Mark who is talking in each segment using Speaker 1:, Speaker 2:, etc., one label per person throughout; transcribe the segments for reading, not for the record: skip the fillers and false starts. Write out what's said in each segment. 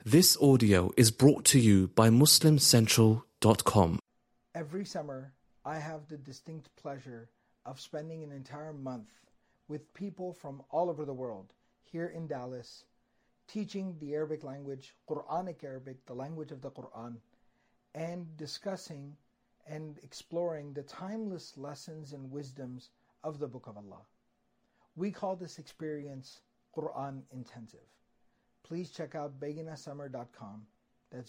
Speaker 1: This audio is brought to you by MuslimCentral.com.
Speaker 2: Every summer, I have the distinct pleasure of spending an entire month with people from all over the world here in Dallas, teaching the Arabic language, Quranic Arabic, the language of the Quran, and discussing and exploring the timeless lessons and wisdoms of the Book of Allah. We call this experience Quran Intensive. Please check out bayyinahsummer.com. That's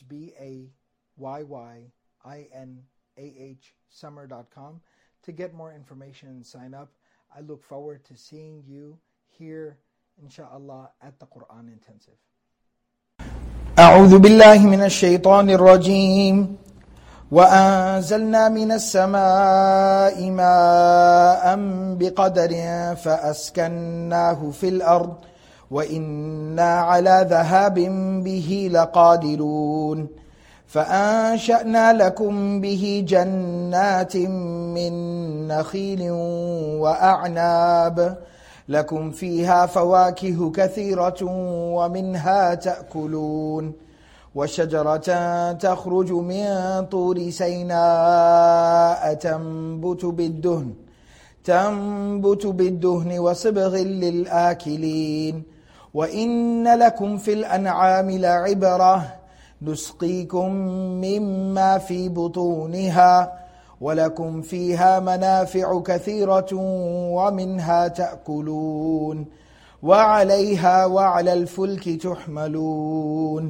Speaker 2: BAYYINAH summer.com to get more information and sign up. I look forward to seeing you here, inshallah, at the Quran Intensive. أعوذ بالله من الشيطان الرجيم وأنزلنا من السماء ماء بقدر فأسكناه في الأرض وإنا على ذهاب به لقادرون فأنشأنا لكم به جنات من نخيل وأعناب لكم فيها فواكه كثيرة ومنها تأكلون وشجرة تخرج من طور سيناء تنبت بالدهن وصبغ للآكلين وإن لكم في الأنعام لعبرة نسقيكم مما في بطونها ولكم فيها منافع كثيرة ومنها تأكلون وعليها وعلى الفلك تحملون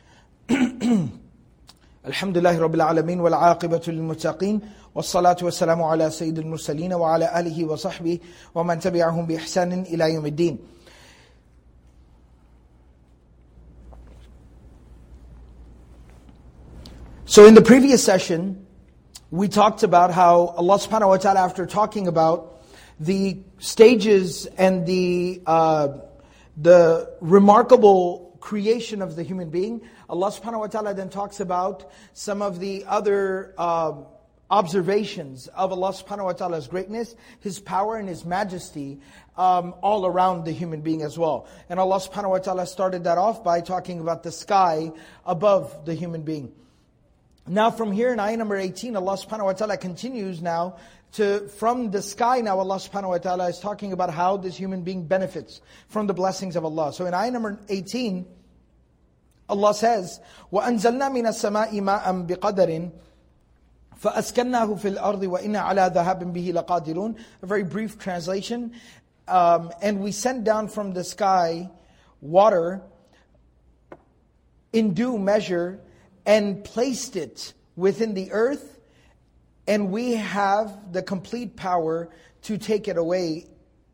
Speaker 2: الحمد لله رب العالمين والعاقبة للمتقين والصلاة والسلام على سيد المرسلين وعلى آله وصحبه ومن تبعهم بإحسان إلى يوم الدين. So in the previous session, we talked about how Allah subhanahu wa ta'ala, after talking about the stages and the remarkable creation of the human being, Allah subhanahu wa ta'ala then talks about some of the other observations of Allah subhanahu wa ta'ala's greatness, His power and His majesty all around the human being as well. And Allah subhanahu wa ta'ala started that off by talking about the sky above the human being. Now from here in ayah number 18, Allah subhanahu wa ta'ala continues now from the sky. Now Allah subhanahu wa ta'ala is talking about how this human being benefits from the blessings of Allah. So in ayah number 18, Allah says, وَأَنزَلْنَا مِنَ السَّمَاءِ مَاءً بِقَدَرٍ فَأَسْكَنَّاهُ فِي الْأَرْضِ وَإِنَّا عَلَى ذَهَابٍ بِهِ لَقَادِرُونَ. A very brief translation. And we sent down from the sky water in due measure and placed it within the earth, and we have the complete power to take it away.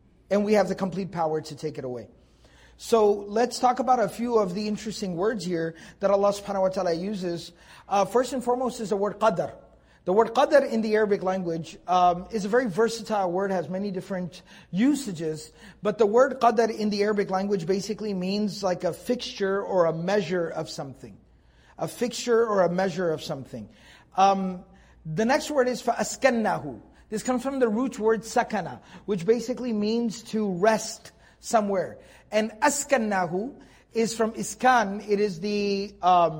Speaker 2: So let's talk about a few of the interesting words here that Allah subhanahu wa ta'ala uses. First and foremost is the word qadar. The word qadar in the Arabic language is a very versatile word, has many different usages. But the word qadar in the Arabic language basically means like a fixture or a measure of something. A fixture or a measure of something. The next word is فَأَسْكَنَّهُ. This comes from the root word sakana, which basically means to rest somewhere. And askannahu is from iskan. It is the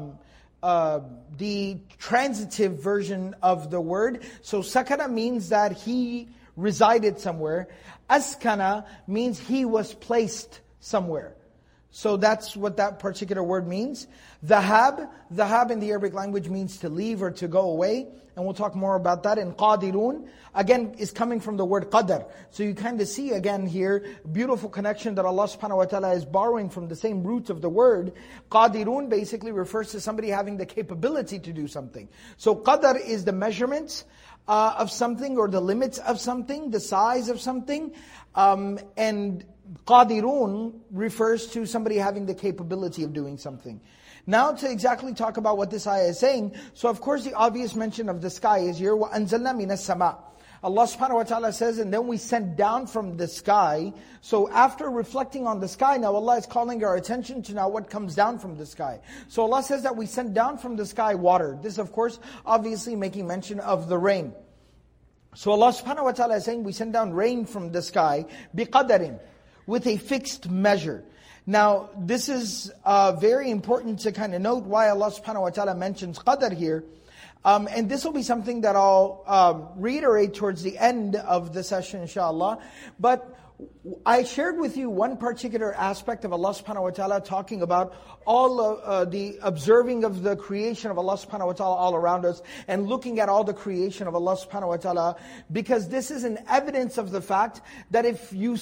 Speaker 2: transitive version of the word. So sakana means that he resided somewhere. Askana means he was placed somewhere. So that's what that particular word means. Dhahab in the Arabic language means to leave or to go away. And we'll talk more about that. And qadirun, again, is coming from the word qadar. So you kind of see again here, beautiful connection that Allah subhanahu wa ta'ala is borrowing from the same root of the word. Qadirun basically refers to somebody having the capability to do something. So qadar is the measurement of something or the limits of something, the size of something. And qadirun refers to somebody having the capability of doing something. Now to exactly talk about what this ayah is saying, so of course the obvious mention of the sky is here, وَأَنزَلْنَا مِنَ السَّمَاءِ. Allah subhanahu wa ta'ala says, and then we sent down from the sky. So after reflecting on the sky, now Allah is calling our attention to now what comes down from the sky. So Allah says that we sent down from the sky water. This of course, obviously making mention of the rain. So Allah subhanahu wa ta'ala is saying, we send down rain from the sky, بِقَدَرٍ, with a fixed measure. Now, this is very important to kind of note why Allah subhanahu wa ta'ala mentions qadr here. And this will be something that I'll reiterate towards the end of the session, inshallah. But I shared with you one particular aspect of Allah subhanahu wa ta'ala talking about all the observing of the creation of Allah subhanahu wa ta'ala all around us and looking at all the creation of Allah subhanahu wa ta'ala, because this is an evidence of the fact that if you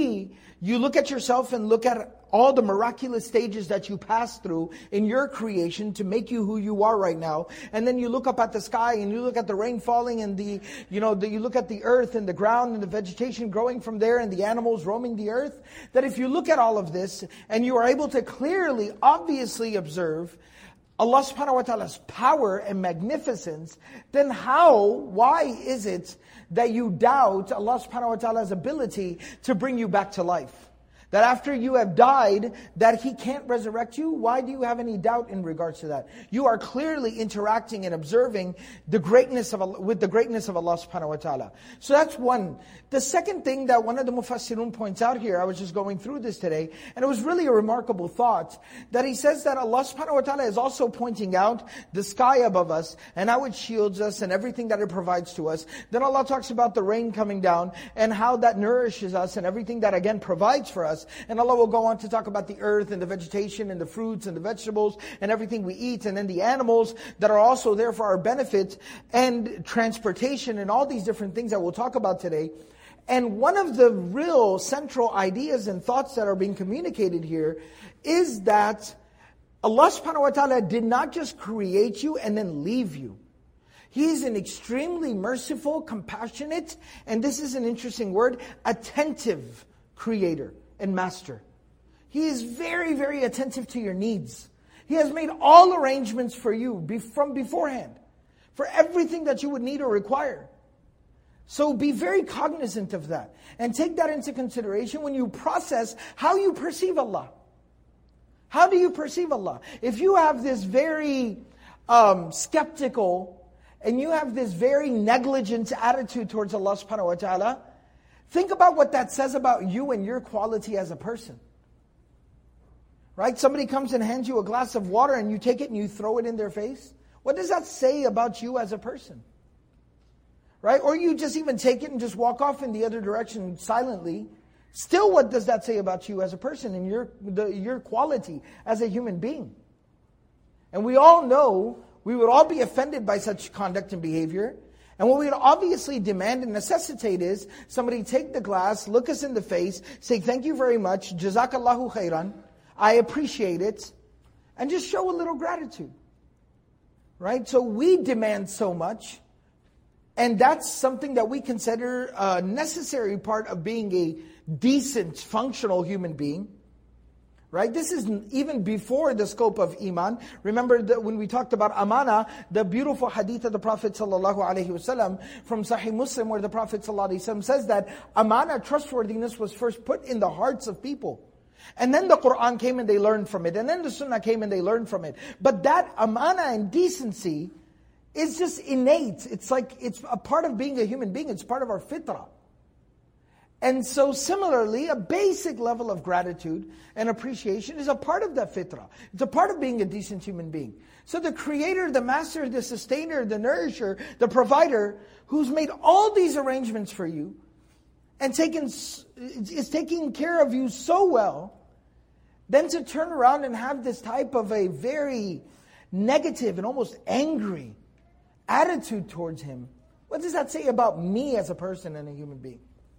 Speaker 2: look at yourself and look at all the miraculous stages that you pass through in your creation to make you who you are right now, and then you look up at the sky and you look at the rain falling and you look at the earth and the ground and the vegetation growing from there and the animals roaming the earth, that if you look at all of this and you are able to clearly, obviously observe Allah subhanahu wa ta'ala's power and magnificence, then why is it that you doubt Allah subhanahu wa ta'ala's ability to bring you back to life? That after you have died, that He can't resurrect you? Why do you have any doubt in regards to that? You are clearly interacting and observing the greatness of Allah, with the greatness of Allah subhanahu wa ta'ala. So that's one. The second thing that one of the Mufassirun points out here, I was just going through this today, and it was really a remarkable thought, that he says that Allah subhanahu wa ta'ala is also pointing out the sky above us, and how it shields us, and everything that it provides to us. Then Allah talks about the rain coming down, and how that nourishes us, and everything that again provides for us. And Allah will go on to talk about the earth and the vegetation and the fruits and the vegetables and everything we eat, and then the animals that are also there for our benefit, and transportation and all these different things that we'll talk about today. And one of the real central ideas and thoughts that are being communicated here is that Allah subhanahu wa ta'ala did not just create you and then leave you. He is an extremely merciful, compassionate, and this is an interesting word, attentive creator and master. He is very, very attentive to your needs. He has made all arrangements for you from beforehand, for everything that you would need or require. So be very cognizant of that, and take that into consideration when you process how you perceive Allah. How do you perceive Allah? If you have this very skeptical, and you have this very negligent attitude towards Allah subhanahu wa ta'ala, think about what that says about you and your quality as a person. Right? Somebody comes and hands you a glass of water and you take it and you throw it in their face. What does that say about you as a person? Right? Or you just even take it and just walk off in the other direction silently. Still, what does that say about you as a person and your quality as a human being? And we all know we would all be offended by such conduct and behavior. And what we would obviously demand and necessitate is somebody take the glass, look us in the face, say thank you very much, Jazakallahu khairan, I appreciate it, and just show a little gratitude. Right? So we demand so much, and that's something that we consider a necessary part of being a decent, functional human being. Right? This is even before the scope of Iman. Remember that when we talked about amana, the beautiful hadith of the Prophet ﷺ from Sahih Muslim, where the Prophet ﷺ says that amana, trustworthiness, was first put in the hearts of people. And then the Qur'an came and they learned from it. And then the Sunnah came and they learned from it. But that amana and decency is just innate. It's like, it's a part of being a human being. It's part of our fitrah. And so similarly, a basic level of gratitude and appreciation is a part of that fitrah. It's a part of being a decent human being. So the creator, the master, the sustainer, the nourisher, the provider, who's made all these arrangements for you, and is taking care of you so well, then to turn around and have this type of a very negative and almost angry attitude towards Him, what does that say about me as a person and a human being?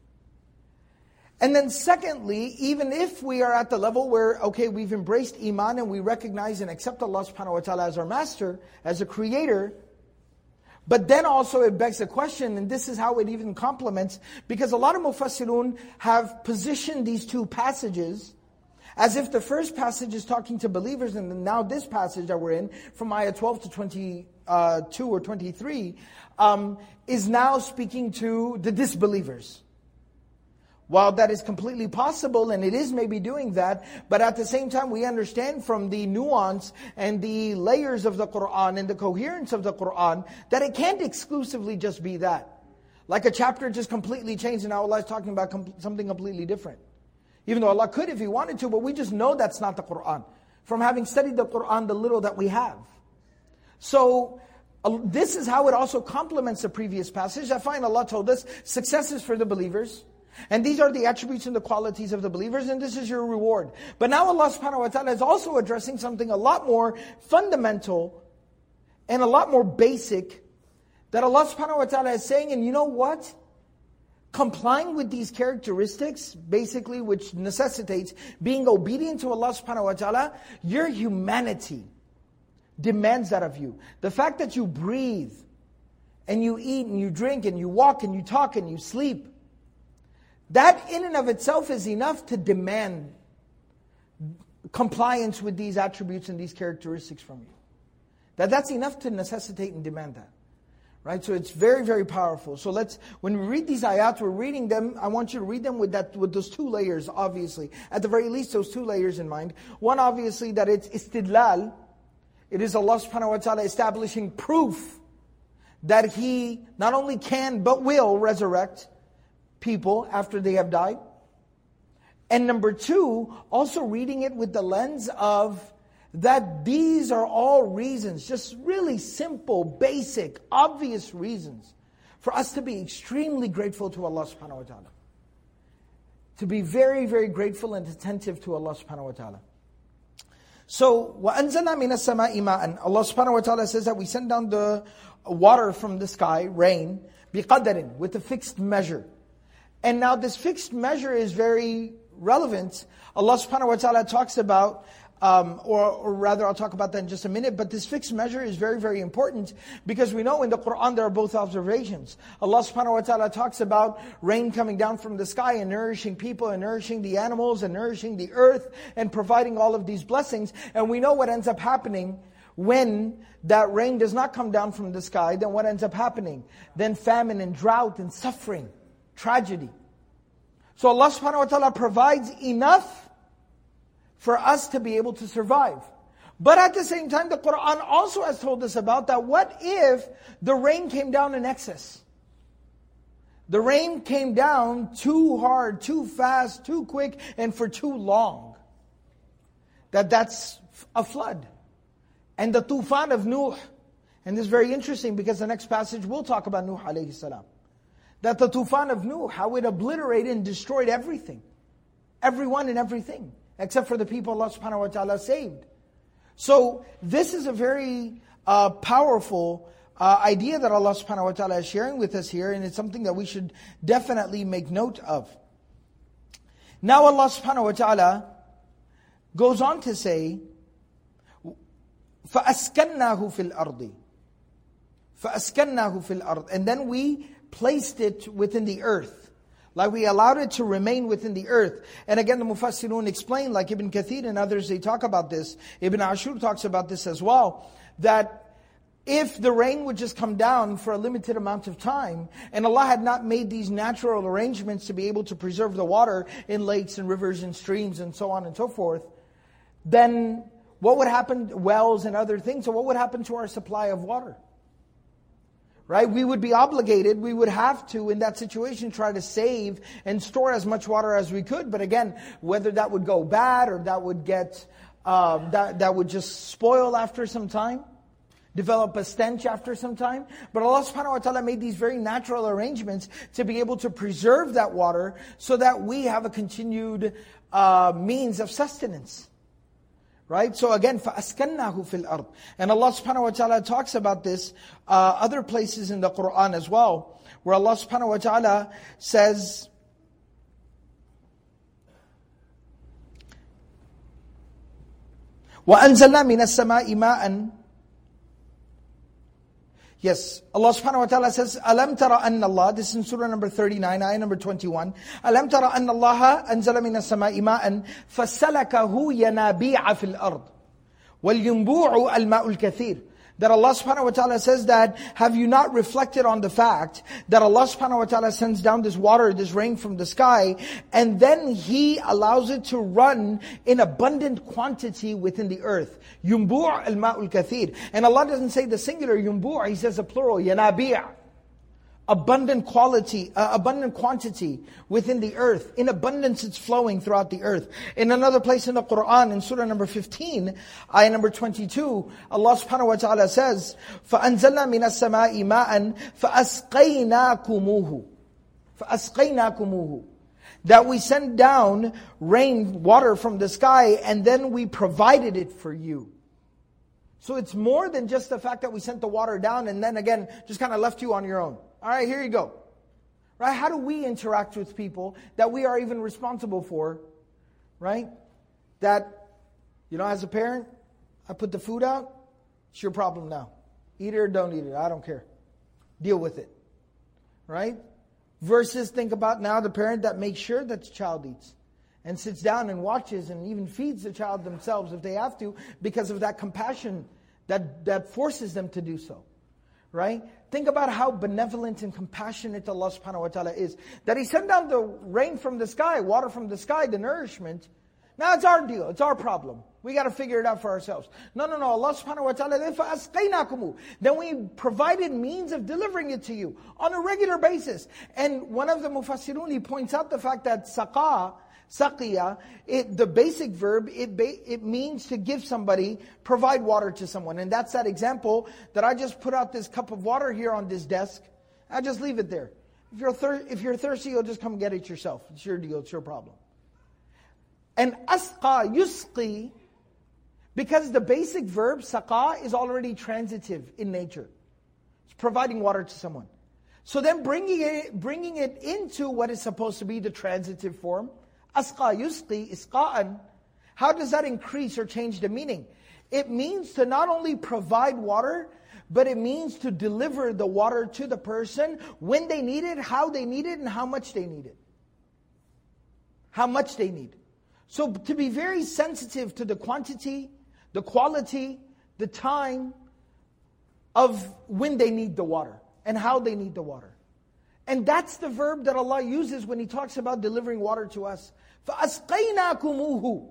Speaker 2: And then secondly, even if we are at the level where, okay, we've embraced Iman and we recognize and accept Allah subhanahu wa ta'ala as our master, as a creator, but then also it begs the question, and this is how it even complements, because a lot of Mufassirun have positioned these two passages as if the first passage is talking to believers, and now this passage that we're in, from ayah 12 to 22 or 23, is now speaking to the disbelievers. While that is completely possible, and it is maybe doing that, but at the same time we understand from the nuance and the layers of the Qur'an and the coherence of the Qur'an that it can't exclusively just be that. Like a chapter just completely changed and now Allah is talking about something completely different. Even though Allah could if He wanted to, but we just know that's not the Qur'an. From having studied the Qur'an, the little that we have. So, this is how it also complements the previous passage. I find Allah told us, success is for the believers. And these are the attributes and the qualities of the believers, and this is your reward. But now Allah subhanahu wa ta'ala is also addressing something a lot more fundamental and a lot more basic, that Allah subhanahu wa ta'ala is saying, and you know what? Complying with these characteristics, basically, which necessitates being obedient to Allah subhanahu wa ta'ala, your humanity demands that of you. The fact that you breathe, and you eat, and you drink, and you walk, and you talk, and you sleep, that in and of itself is enough to demand compliance with these attributes and these characteristics from you. That's enough to necessitate and demand that. Right? So it's very, very powerful. So when we read these ayat, we're reading them, I want you to read them with those two layers, obviously. At the very least, those two layers in mind. One, obviously, that it's istidlal. It is Allah subhanahu wa ta'ala establishing proof that He not only can, but will resurrect people after they have died. And number two, also reading it with the lens of that these are all reasons, just really simple, basic, obvious reasons for us to be extremely grateful to Allah subhanahu wa ta'ala. To be very, very grateful and attentive to Allah subhanahu wa ta'ala. So, وَأَنزَلْنَا مِنَ السَّمَاءِ مَاءً. Allah subhanahu wa ta'ala says that we send down the water from the sky, rain, بِقَدَرٍ, with a fixed measure. And now this fixed measure is very relevant. Allah subhanahu wa ta'ala talks about, or rather I'll talk about that in just a minute, but this fixed measure is very, very important because we know in the Qur'an there are both observations. Allah subhanahu wa ta'ala talks about rain coming down from the sky and nourishing people and nourishing the animals and nourishing the earth and providing all of these blessings. And we know what ends up happening when that rain does not come down from the sky. Then what ends up happening? Then famine and drought and suffering, tragedy. So Allah subhanahu wa ta'ala provides enough for us to be able to survive. But at the same time, the Qur'an also has told us about that. What if the rain came down in excess? The rain came down too hard, too fast, too quick, and for too long. That's a flood. And the tufan of Nuh. And this is very interesting because the next passage will talk about Nuh alayhi salam. That the tufan of Nuh, how it obliterated and destroyed everything. Everyone and everything. Except for the people Allah subhanahu wa ta'ala saved. So this is a very powerful idea that Allah subhanahu wa ta'ala is sharing with us here, and it's something that we should definitely make note of. Now Allah subhanahu wa ta'ala goes on to say, فَأَسْكَنَّاهُ فِي الْأَرْضِ فَأَسْكَنَّاهُ فِي الْأَرْضِ. And then we placed it within the earth. Like we allowed it to remain within the earth. And again, the Mufassirun explain, like Ibn Kathir and others, they talk about this. Ibn Ashur talks about this as well. That if the rain would just come down for a limited amount of time, and Allah had not made these natural arrangements to be able to preserve the water in lakes and rivers and streams and so on and so forth, then what would happen? Wells and other things. So what would happen to our supply of water? Right? We would be obligated, we would have to, in that situation, try to save and store as much water as we could. But again, whether that would go bad or that would get, that would just spoil after some time, develop a stench after some time. But Allah subhanahu wa ta'ala made these very natural arrangements to be able to preserve that water so that we have a continued means of sustenance. Right? So again, فَأَسْكَنَّاهُ فِي الْأَرْضِ. And Allah subhanahu wa ta'ala talks about this other places in the Qur'an as well, where Allah subhanahu wa ta'ala says, وَأَنزَلْنَا مِنَ السَّمَاءِ مَاءً. Yes, Allah subhanahu wa ta'ala says, أَلَمْ تَرَ أَنَّ اللَّهَ. This is in Surah number 39, ayah number 21. أَلَمْ تَرَ أَنَّ اللَّهَ أَنزَلَ مِنَ السَّمَاءِ مَاءً فَسَلَكَهُ يَنَابِيعَ فِي الْأَرْضِ وَالْيُنْبُوعُ الْمَاءُ الْكَثِيرُ. That Allah subhanahu wa ta'ala says that, have you not reflected on the fact that Allah subhanahu wa ta'ala sends down this water, this rain from the sky, and then He allows it to run in abundant quantity within the earth. يُنْبُوعُ الْمَاءُ الْكَثِيرُ. And Allah doesn't say the singular يُنْبُوع, He says the plural, يَنَابِيعَ. abundant quantity within the earth. In abundance it's flowing throughout the earth. In another place in the Quran, in surah number 15, ayah number 22, Allah subhanahu wa ta'ala says, فَأَنزَلْنَا مِنَ السَّمَاءِ مَاءً فَأَسْقَيْنَاكُمُوهُ. That we sent down rain, water from the sky, and then we provided it for you. So it's more than just the fact that we sent the water down and then again, just kind of left you on your own. All right, here you go. Right? How do we interact with people that we are even responsible for? Right? That, as a parent, I put the food out, it's your problem now. Eat it or don't eat it, I don't care. Deal with it. Right? Versus think about now the parent that makes sure that the child eats. And sits down and watches and even feeds the child themselves if they have to, because of that compassion that forces them to do so. Right? Think about how benevolent and compassionate Allah subhanahu wa ta'ala is. That He sent down the rain from the sky, water from the sky, the nourishment. Now it's our deal, it's our problem. We got to figure it out for ourselves. No. Allah subhanahu wa ta'ala, then we provided means of delivering it to you on a regular basis. And one of the mufassirun, he points out the fact that saqiya, the basic verb, it means to give somebody, provide water to someone. And that's that example that I just put out this cup of water here on this desk. I just leave it there. If you're thirsty, you'll just come get it yourself. It's your deal, it's your problem. And asqa, yusqi, because the basic verb, saqa, is already transitive in nature. It's providing water to someone. So then bringing it into what is supposed to be the transitive form, asqa yusqi, isqa'an, how does that increase or change the meaning? It means to not only provide water, but it means to deliver the water to the person when they need it, how they need it, and how much they need it. How much they need. So to be very sensitive to the quantity, the quality, the time of when they need the water and how they need the water. And that's the verb that Allah uses when He talks about delivering water to us. فَأَسْقَيْنَاكُمُوهُ.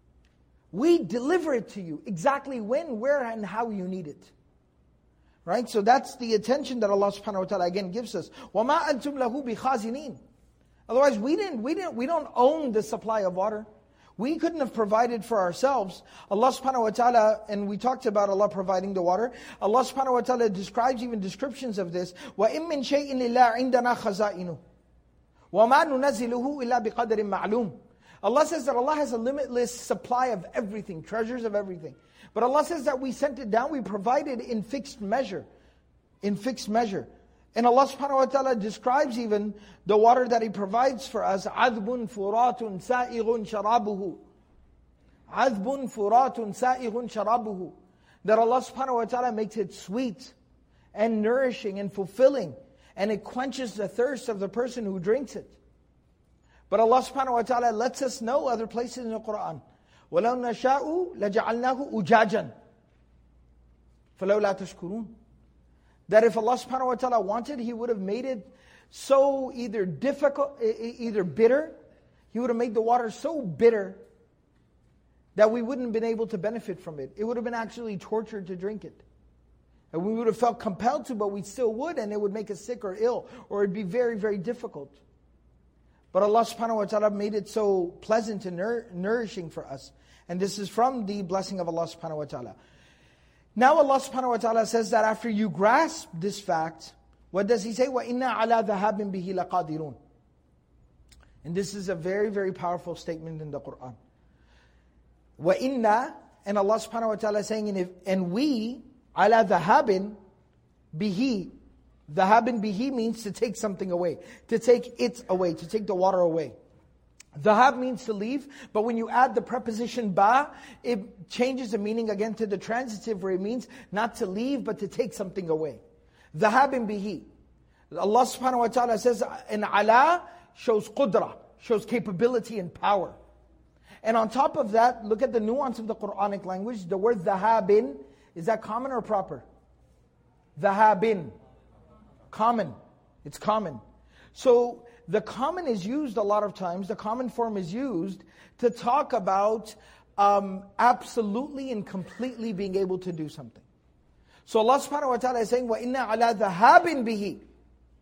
Speaker 2: We deliver it to you exactly when, where, and how you need it. Right? So that's the attention that Allah subhanahu wa ta'ala again gives us. وَمَا أَنْتُمْ لَهُ بِخَازِنِينَ. Otherwise, we don't own the supply of water. We couldn't have provided for ourselves. Allah subhanahu wa ta'ala, and we talked about Allah providing the water. Allah subhanahu wa ta'ala describes even descriptions of this. وَإِن مِّن شَيْءٍ إِلَّا عِنْدَنَا خَزَائِنُهُ وَمَا نُنَزِّلُهُ إِلَّا بِقَدْرٍ مَعْلُومٍ. Allah says that Allah has a limitless supply of everything, treasures of everything. But Allah says that we sent it down, we provided in fixed measure. In fixed measure. And Allah subhanahu wa ta'ala describes even the water that He provides for us. عَذْبٌ فُرَاتٌ سَائِغٌ شَرَابُهُ. عَذْبٌ فُرَاتٌ سَائِغٌ شَرَابُهُ. That Allah subhanahu wa ta'ala makes it sweet and nourishing and fulfilling. And it quenches the thirst of the person who drinks it. But Allah subhanahu wa ta'ala lets us know other places in the Quran. وَلَوْ نَشَاءُ لَجَعَلْنَاهُ أُجَاجًا فَلَوْلَا تَشْكُرُونَ. That if Allah subhanahu wa ta'ala wanted, He would have made it so either bitter, He would have made the water so bitter that we wouldn't have been able to benefit from it. It would have been actually torture to drink it. And we would have felt compelled to, but we still would, and it would make us sick or ill, or it'd be very, very difficult. But Allah subhanahu wa ta'ala made it so pleasant and nourishing for us. And this is from the blessing of Allah subhanahu wa ta'ala. Now Allah subhanahu wa ta'ala says that after you grasp this fact, what does He say? وَإِنَّا عَلَى ذَهَابٍ بِهِ لَقَادِرُونَ. And this is a very, very powerful statement in the Quran. وَإِنَّا, and Allah subhanahu wa ta'ala is saying, and we, عَلَى ذَهَابٍ بِهِ. Dhahabin bihi means to take something away. To take it away, to take the water away. Dhahab means to leave, but when you add the preposition ba, it changes the meaning again to the transitive, where it means not to leave, but to take something away. Dhahabin bihi. Allah subhanahu wa ta'ala says, and ala shows qudra, shows capability and power. And on top of that, look at the nuance of the Quranic language. The word dhahabin, is that common or proper? Dhahabin. Common. It's common. So the common is used a lot of times. The common form is used to talk about absolutely and completely being able to do something. So Allah subhanahu wa ta'ala is saying, وَإِنَّا عَلَى ذَهَابٍ بِهِ.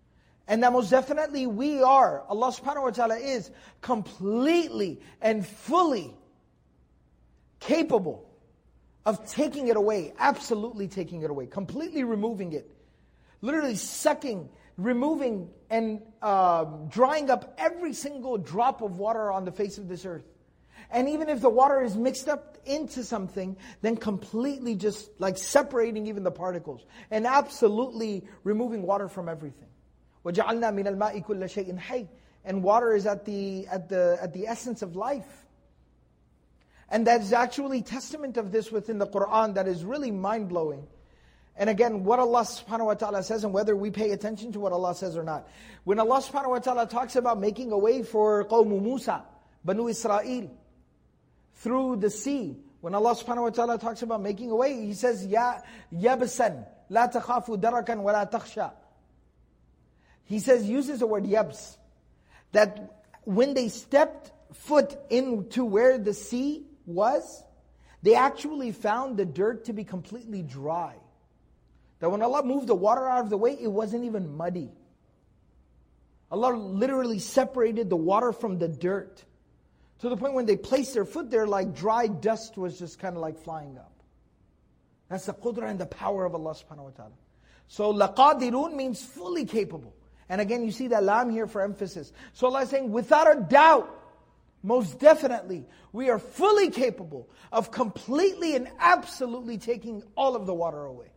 Speaker 2: And that most definitely we are, Allah subhanahu wa ta'ala is completely and fully capable of taking it away, absolutely taking it away, completely removing it. Literally sucking, removing and drying up every single drop of water on the face of this earth. And even if the water is mixed up into something, then completely just like separating even the particles. And absolutely removing water from everything. وَجَعَلْنَا مِنَ الْمَاءِ كُلَّ شَيْءٍ حَيٍّ. And water is at the essence of life. And that is actually testament of this within the Qur'an that is really mind-blowing. And again, what Allah subhanahu wa ta'ala says and whether we pay attention to what Allah says or not. When Allah subhanahu wa ta'ala talks about making a way for Qawm Musa, Banu Israel, through the sea. When Allah subhanahu wa ta'ala talks about making a way, He says, Ya yabsan, la takhafu darakan wa la takhsha. He says, uses the word yabs. That when they stepped foot into where the sea was, they actually found the dirt to be completely dry. That when Allah moved the water out of the way, it wasn't even muddy. Allah literally separated the water from the dirt. To the point when they placed their foot there, like dry dust was just kind of like flying up. That's the qudra and the power of Allah subhanahu wa ta'ala. So, لَقَادِرُونَ means fully capable. And again, you see that lam here for emphasis. So Allah is saying, without a doubt, most definitely, we are fully capable of completely and absolutely taking all of the water away.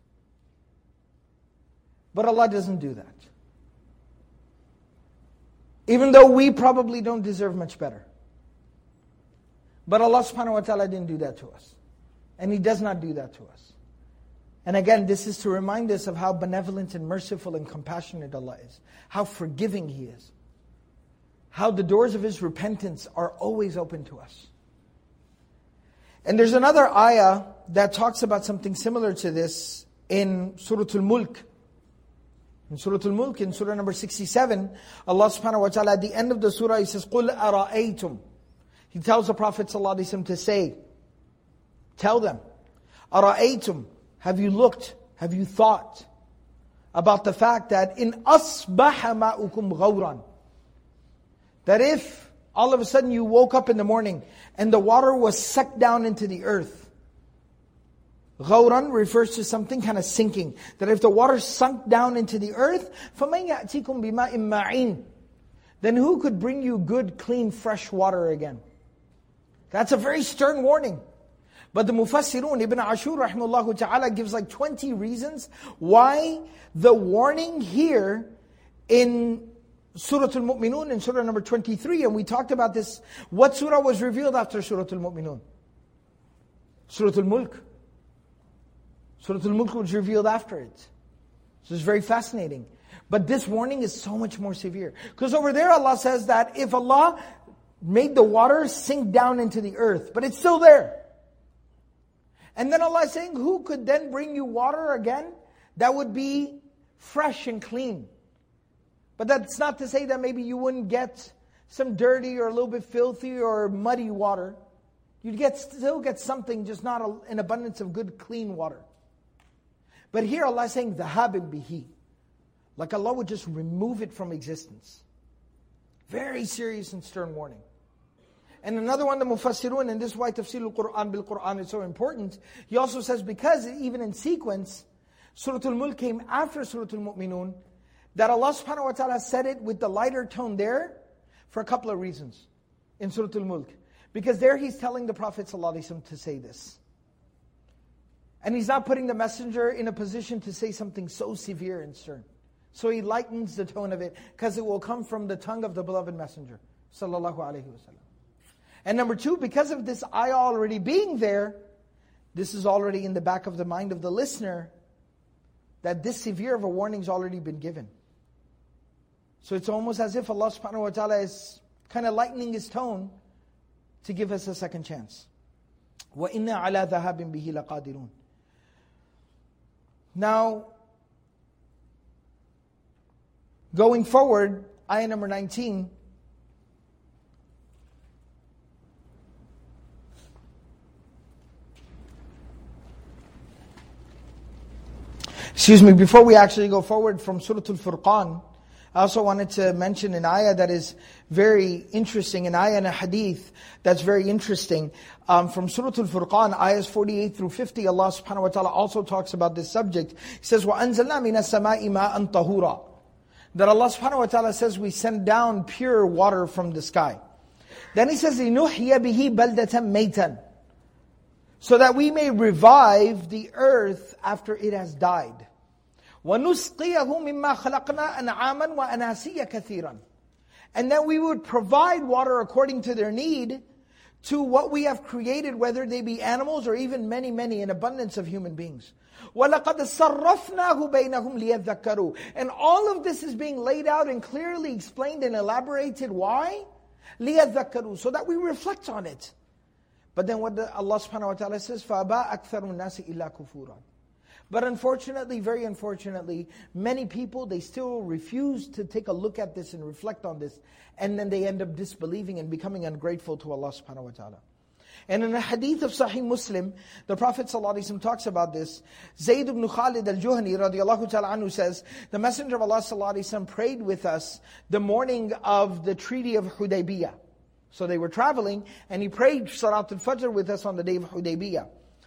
Speaker 2: But Allah doesn't do that. Even though we probably don't deserve much better. But Allah subhanahu wa ta'ala didn't do that to us. And He does not do that to us. And again, this is to remind us of how benevolent and merciful and compassionate Allah is. How forgiving He is. How the doors of His repentance are always open to us. And there's another ayah that talks about something similar to this in Surah Al-Mulk. In Surah Al-Mulk, in Surah number 67, Allah subhanahu wa ta'ala at the end of the surah, He says, قُلْ أَرَأَيْتُمْ. He tells the Prophet ﷺ to say, tell them, أَرَأَيْتُمْ. Have you looked, have you thought about the fact that in أَصْبَحَ مَاؤُكُمْ غَوْرًا, that if all of a sudden you woke up in the morning and the water was sucked down into the earth. غَوْرًا refers to something kind of sinking. That if the water sunk down into the earth, فَمَنْ يَأْتِكُمْ بِمَاءٍ مَعِينٍ, then who could bring you good, clean, fresh water again? That's a very stern warning. But the Mufassirun, Ibn Ashur rahimahullah ta'ala gives like 20 reasons why the warning here in Surah Al-Mu'minun, in Surah number 23, and we talked about this. What surah was revealed after Surah Al-Mu'minun? Surah Al-Mulk. Surah Al-Mulk was revealed after it. So it's very fascinating. But this warning is so much more severe. Because over there Allah says that if Allah made the water sink down into the earth, but it's still there. And then Allah is saying, who could then bring you water again that would be fresh and clean? But that's not to say that maybe you wouldn't get some dirty or a little bit filthy or muddy water. You'd still get something, just not an abundance of good clean water. But here Allah is saying, ذَهَابٍ بِهِ. Like Allah would just remove it from existence. Very serious and stern warning. And another one, the Mufassirun, and this is why Tafsir al-Quran bil-Quran is so important. He also says, because even in sequence, Surah Al-Mulk came after Surah Al-Mu'minun, that Allah subhanahu wa ta'ala said it with the lighter tone there for a couple of reasons in Surah Al-Mulk. Because there He's telling the Prophet ﷺ to say this. And He's not putting the messenger in a position to say something so severe and stern. So He lightens the tone of it, because it will come from the tongue of the beloved messenger sallallahu alaihi wasallam. And number two, because of this ayah already being there, this is already in the back of the mind of the listener, that this severe of a warning's already been given. So it's almost as if Allah subhanahu wa ta'ala is kind of lightening His tone to give us a second chance. وَإِنَّا عَلَى ذَهَابٍ بِهِ لَقَادِرُونَ. Now, going forward, ayah number 19. Excuse me, before we actually go forward from Surah Al-Furqan, I also wanted to mention an ayah that is very interesting, an ayah and a hadith that's very interesting. From Surah Al-Furqan, ayahs 48 through 50, Allah subhanahu wa ta'ala also talks about this subject. He says, وَأَنزَلْنَا مِنَ السَّمَاءِ مَاءً طَهُورًا. That Allah subhanahu wa ta'ala says, we send down pure water from the sky. Then He says, لِنُحْيَ بِهِ بَلْدَةً مَيْتًا. So that we may revive the earth after it has died. وَنُسْقِيَهُ مِمَّا خَلَقْنَا أَنْعَامًا وَأَنَاسِيَّ كَثِيرًا. And then we would provide water according to their need to what we have created, whether they be animals or even many, an abundance of human beings. وَلَقَدْ صَرَّفْنَاهُ بَيْنَهُمْ لِيَذَّكَّرُوا. And all of this is being laid out and clearly explained and elaborated. Why? لِيَذَّكَّرُوا. So that we reflect on it. But then what Allah subhanahu wa ta'ala says, فَأَبَا أَكْثَرُ النَّاسِ إِلَّا كُفُورًا. But unfortunately, very unfortunately, many people, they still refuse to take a look at this and reflect on this. And then they end up disbelieving and becoming ungrateful to Allah subhanahu wa ta'ala. And in a hadith of Sahih Muslim, the Prophet ﷺ talks about this. Zayd ibn Khalid al-Juhani radiallahu ta'ala anhu says, the Messenger of Allah ﷺ prayed with us the morning of the Treaty of Hudaybiyah. So they were traveling, and he prayed Salat al-Fajr with us on the day of Hudaybiyah.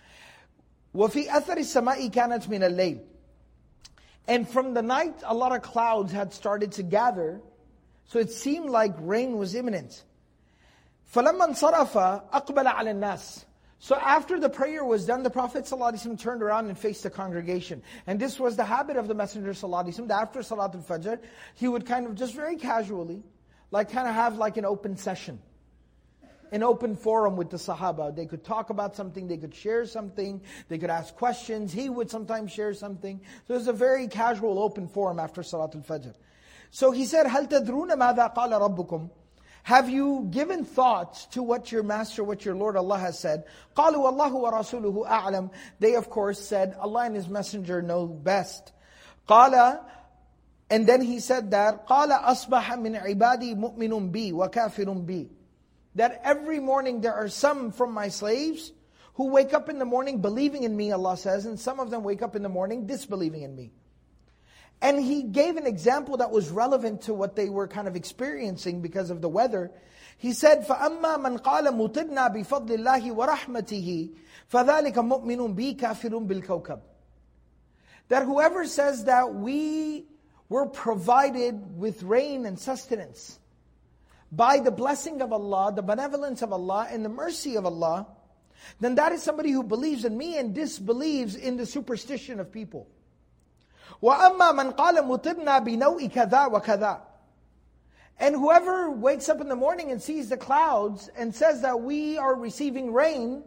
Speaker 2: وَفِي أَثَرِ السَّمَاءِ كَانَتْ مِنَ اللَّيْلِ. And from the night, a lot of clouds had started to gather, so it seemed like rain was imminent. فَلَمَّا انصَرَفَ أَقْبَلَ عَلَى النَّاسِ. So after the prayer was done, the Prophet ﷺ turned around and faced the congregation. And this was the habit of the Messenger ﷺ, that after Salat al-Fajr, he would kind of just very casually, kind of have like an open session. An open forum with the Sahaba. They could talk about something, they could share something, they could ask questions, he would sometimes share something. So it was a very casual open forum after Salat al-Fajr. So he said, هَلْ تَدْرُونَ مَاذَا قَالَ رَبُّكُمْ. Have you given thoughts to what your Master, what your Lord Allah has said? قَالُوا وَاللَّهُ وَرَسُولُهُ أَعْلَمُ. They of course said, Allah and His Messenger know best. قَالَ. And then he said that, قَالَ أَصْبَحَ مِنْ عِبَادِي مُؤْمِنٌ بِي وَكَافِرٌ بِي. That every morning there are some from my slaves who wake up in the morning believing in me, Allah says, and some of them wake up in the morning disbelieving in me. And he gave an example that was relevant to what they were kind of experiencing because of the weather. He said, فَأَمَّا مَنْ قَالَ مُطِرْنَا بِفَضْلِ اللَّهِ وَرَحْمَتِهِ فَذَلِكَ مُؤْمِنٌ بِي كَافِرٌ بِالْكَوْكَبِ. That whoever says that we were provided with rain and sustenance by the blessing of Allah, the benevolence of Allah, and the mercy of Allah, then that is somebody who believes in me and disbelieves in the superstition of people. وَأَمَّا مَنْ قَالَ مُطِرْنَا بِنَوْءِ كَذَا وَكَذَا. And whoever wakes up in the morning and sees the clouds and says that we are receiving rain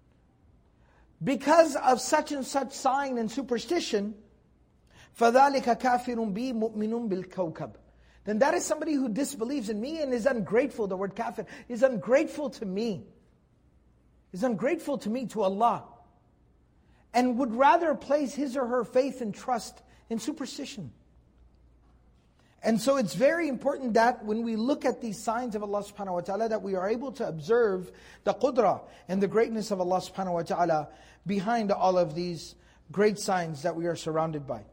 Speaker 2: because of such and such sign and superstition, فَذَلِكَ كَافِرٌ بِي مُؤْمِنٌ بِالْكَوْكَبِ. Then that is somebody who disbelieves in me and is ungrateful. The word kafir is ungrateful to me. Is ungrateful to me, to Allah. And would rather place his or her faith and trust in superstition. And so it's very important that when we look at these signs of Allah subhanahu wa ta'ala, that we are able to observe the qudra and the greatness of Allah subhanahu wa ta'ala behind all of these great signs that we are surrounded by.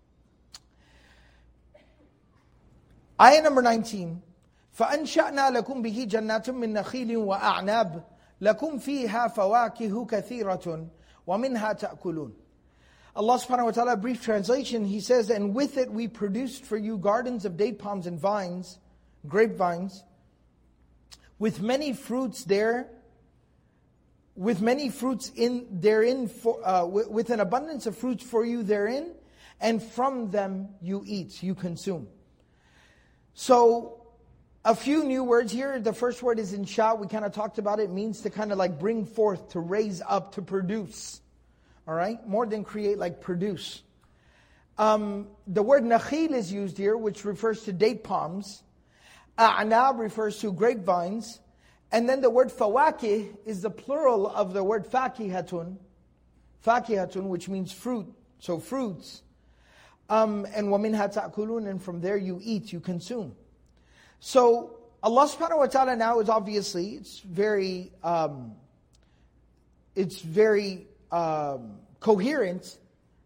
Speaker 2: Ayah number 19. فَأَنْشَأْنَا لَكُمْ بِهِ جَنَّاتٌ مِّن نَخِيلٍ وَأَعْنَابٍ لَكُمْ فِيهَا فَوَاكِهُ كَثِيرَةٌ وَمِنْهَا تَأْكُلُونَ. Allah subhanahu wa ta'ala, brief translation, He says, and with it we produced for you gardens of date palms and vines, grapevines, with many fruits there, with many fruits in therein, with an abundance of fruits for you therein, and from them you eat, you consume. So, a few new words here. The first word is insha. We kind of talked about it. It means to kind of like bring forth, to raise up, to produce. Alright? More than create, like produce. The word nakhil is used here, which refers to date palms. A'nab refers to grapevines. And then the word fawakih is the plural of the word fakihatun. Fakihatun, which means fruit. So fruits. And وَمِنْهَا تَأْكُلُونَ, and from there you eat, you consume. So Allah subhanahu wa ta'ala now is obviously, it's very coherent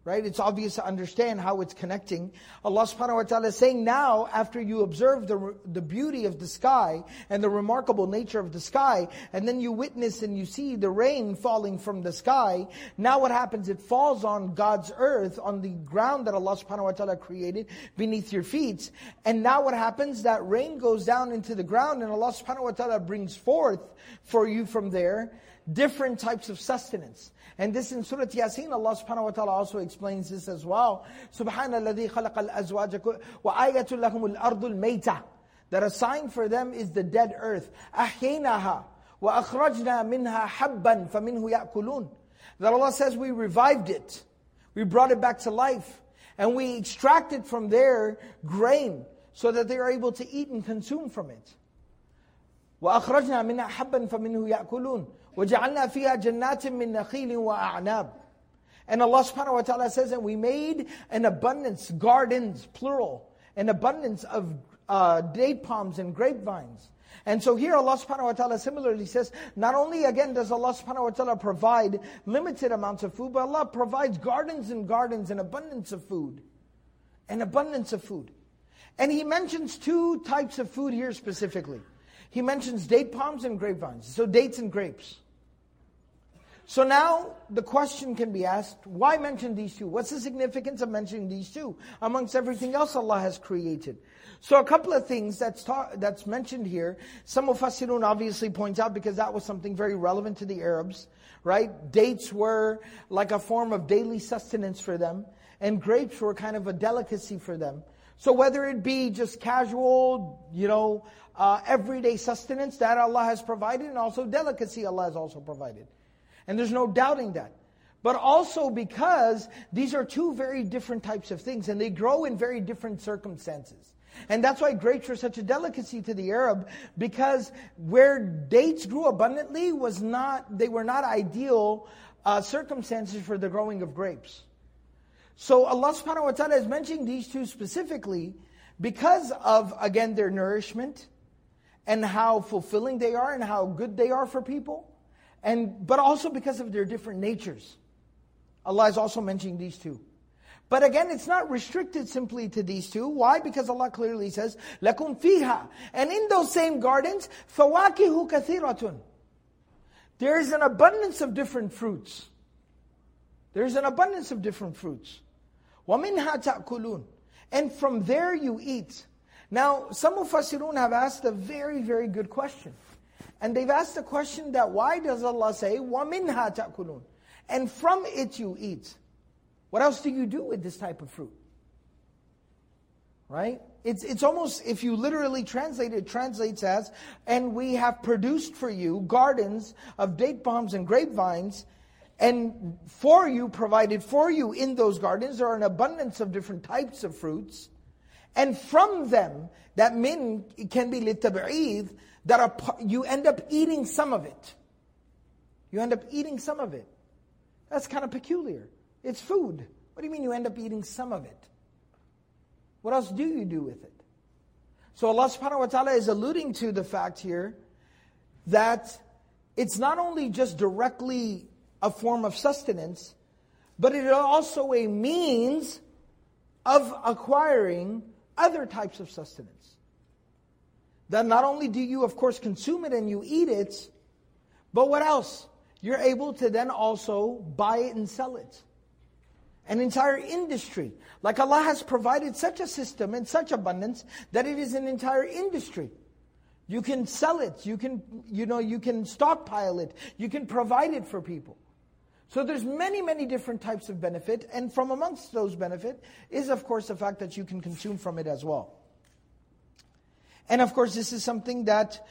Speaker 2: right? It's obvious to understand how it's connecting. Allah subhanahu wa ta'ala is saying now, after you observe the beauty of the sky and the remarkable nature of the sky, and then you witness and you see the rain falling from the sky, now what happens? It falls on God's earth, on the ground that Allah subhanahu wa ta'ala created beneath your feet. And now what happens? That rain goes down into the ground, and Allah subhanahu wa ta'ala brings forth for you from there different types of sustenance. And this in Surah Yasin, Allah subhanahu wa ta'ala also explains this as well. Subhanalladhi khalaqa al-azwaja wa ayatul lahum al-ardul mayta. That a sign for them is the dead earth. Ahyaynaha wa akhrajna minha habban faminhu ya'kulun. That Allah says we revived it. We brought it back to life. And we extracted from there grain so that they are able to eat and consume from it. وَأَخْرَجْنَا مِنَّا حَبًّا فَمِنْهُ يَأْكُلُونَ وَجَعَلْنَا فِيهَا جَنَّاتٍ مِّن نَخِيلٍ وَأَعْنَابٍ. And Allah subhanahu wa ta'ala says, and we made an abundance, gardens, plural, an abundance of date palms and grapevines. And so here Allah subhanahu wa ta'ala similarly says, not only again does Allah subhanahu wa ta'ala provide limited amounts of food, but Allah provides gardens and gardens and abundance of food. An abundance of food. And He mentions two types of food here specifically. He mentions date palms and grapevines. So dates and grapes. So now the question can be asked, why mention these two? What's the significance of mentioning these two amongst everything else Allah has created? So a couple of things that's mentioned here. Some Mufassirun obviously point out because that was something very relevant to the Arabs, right? Dates were like a form of daily sustenance for them, and grapes were kind of a delicacy for them. So whether it be just casual, everyday sustenance that Allah has provided, and also delicacy Allah has also provided. And there's no doubting that. But also because these are two very different types of things, and they grow in very different circumstances. And that's why grapes were such a delicacy to the Arab, because where dates grew abundantly they were not ideal circumstances for the growing of grapes. So Allah subhanahu wa ta'ala is mentioning these two specifically because of, again, their nourishment and how fulfilling they are and how good they are for people. But also because of their different natures. Allah is also mentioning these two. But again, it's not restricted simply to these two. Why? Because Allah clearly says, لَكُمْ فِيهَا. And in those same gardens, فَوَاكِهُ كَثِيرَةٌ. There is an abundance of different fruits. There is an abundance of different fruits. وَمِنْهَا تَأْكُلُونَ. And from there you eat. Now, some Mufassirun have asked a very, very good question. And they've asked the question that why does Allah say, وَمِنْهَا تَأْكُلُونَ? And from it you eat. What else do you do with this type of fruit? Right? It's almost, if you literally translate it, translates as, and we have produced for you gardens of date palms and grapevines, and for you, provided for you in those gardens, there are an abundance of different types of fruits. And from them, that min can be litab'id, that you end up eating some of it. You end up eating some of it. That's kind of peculiar. It's food. What do you mean you end up eating some of it? What else do you do with it? So Allah subhanahu wa ta'ala is alluding to the fact here that it's not only just directly a form of sustenance, but it is also a means of acquiring other types of sustenance. That not only do you, of course, consume it and you eat it, but what else? You're able to then also buy it and sell it. An entire industry. Like Allah has provided such a system and such abundance that it is an entire industry. You can sell it, you can stockpile it, you can provide it for people. So there's many, many different types of benefit, and from amongst those benefit is of course the fact that you can consume from it as well. And of course this is something that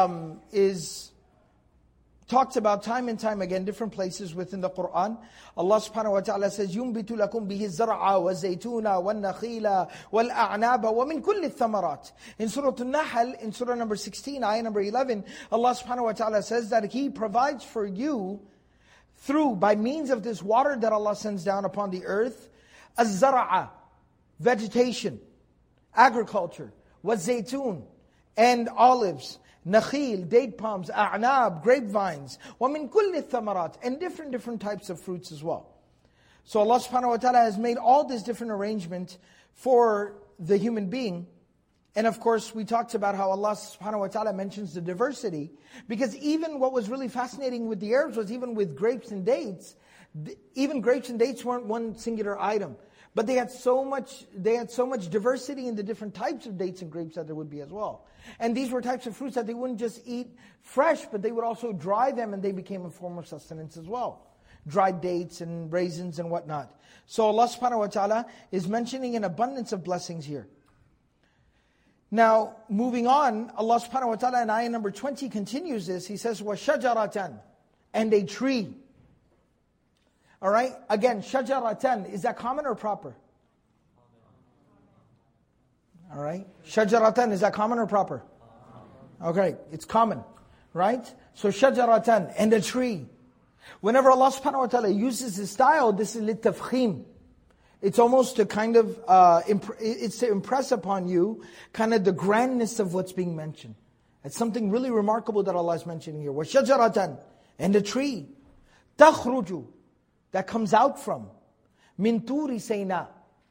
Speaker 2: is talked about time and time again, different places within the Qur'an. Allah subhanahu wa ta'ala says, يُنْبِتُ لَكُمْ بِهِ الزَّرْعَ وَالزَّيْتُونَ وَالنَّخِيلَ وَالْأَعْنَابَ وَمِنْ كُلِّ الثَّمَرَاتِ. In Surah An-Nahl, in Surah number 16, ayah number 11, Allah subhanahu wa ta'ala says that He provides for you by means of this water that Allah sends down upon the earth, الزَّرْعَ, vegetation, agriculture, وَالزَّيْتُونَ, and olives, nakhil, date palms, a'nab, grapevines, وَمِن كُلِّ الثَّمَرَاتِ, and different types of fruits as well. So Allah subhanahu wa ta'ala has made all this different arrangement for the human being. And of course, we talked about how Allah subhanahu wa ta'ala mentions the diversity. Because even what was really fascinating with the Arabs was even with grapes and dates, even grapes and dates weren't one singular item. But they had so much diversity in the different types of dates and grapes that there would be as well. And these were types of fruits that they wouldn't just eat fresh, but they would also dry them, and they became a form of sustenance as well. Dried dates and raisins and whatnot. So Allah subhanahu wa ta'ala is mentioning an abundance of blessings here. Now, moving on, Allah subhanahu wa ta'ala in ayah number 20 continues this. He says, وَشَجَرَةً, and a tree. Alright, again, shajaratan, is that common or proper? Alright, shajaratan, is that common or proper? Okay, it's common, right? So shajaratan, and a tree. Whenever Allah subhanahu wa ta'ala uses this style, this is litafkhim. It's almost to kind of, it's to impress upon you kind of the grandness of what's being mentioned. It's something really remarkable that Allah is mentioning here. وَشَجَرَةً, and a tree. تَخْرُجُ, that comes out from min turi Sinai.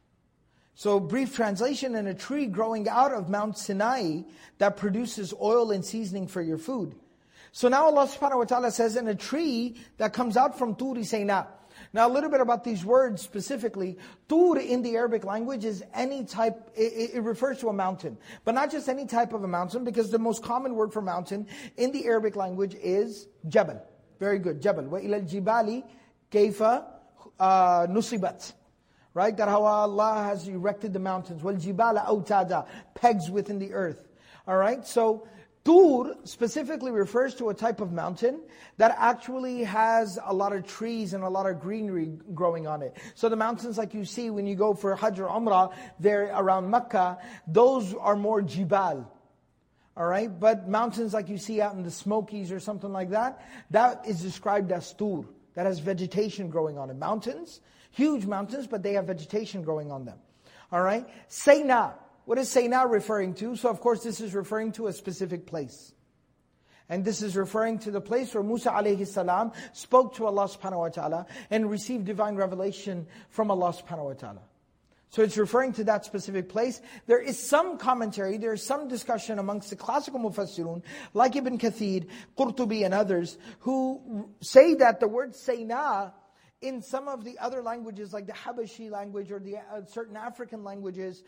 Speaker 2: So brief translation, and a tree growing out of Mount Sinai that produces oil and seasoning for your food. So now Allah subhanahu wa ta'ala says, and a tree that comes out from Turi Sinai. Now a little bit about these words specifically. Tur in the Arabic language is any type, it refers to a mountain. But not just any type of a mountain, because the most common word for mountain in the Arabic language is Jabal. Very good, Jabal. وَإِلَى الْجِبَالِ كَيْفَ نُصِبَتْ. Right? That how Allah has erected the mountains. وَالْجِبَالَ أَوْتَادًا, pegs within the earth. Alright, so Tur specifically refers to a type of mountain that actually has a lot of trees and a lot of greenery growing on it. So the mountains like you see when you go for Hajj or Umrah, there around Mecca, those are more jibal. Alright, but mountains like you see out in the Smokies or something like that, that is described as Tur. That has vegetation growing on it. Mountains, huge mountains, but they have vegetation growing on them. Alright, Sinai. What is Sinai referring to? So of course this is referring to a specific place. And this is referring to the place where Musa alayhi salam spoke to Allah subhanahu wa ta'ala and received divine revelation from Allah subhanahu wa ta'ala. So it's referring to that specific place. There is some commentary, there is some discussion amongst the classical mufassirun, like Ibn Kathir, Qurtubi and others, who say that the word Sinai in some of the other languages, like the Habashi language or the certain African languages,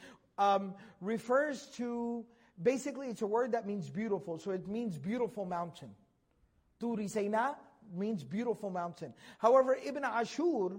Speaker 2: refers to, basically it's a word that means beautiful. So it means beautiful mountain. Turi Sinai means beautiful mountain. However, Ibn Ashur,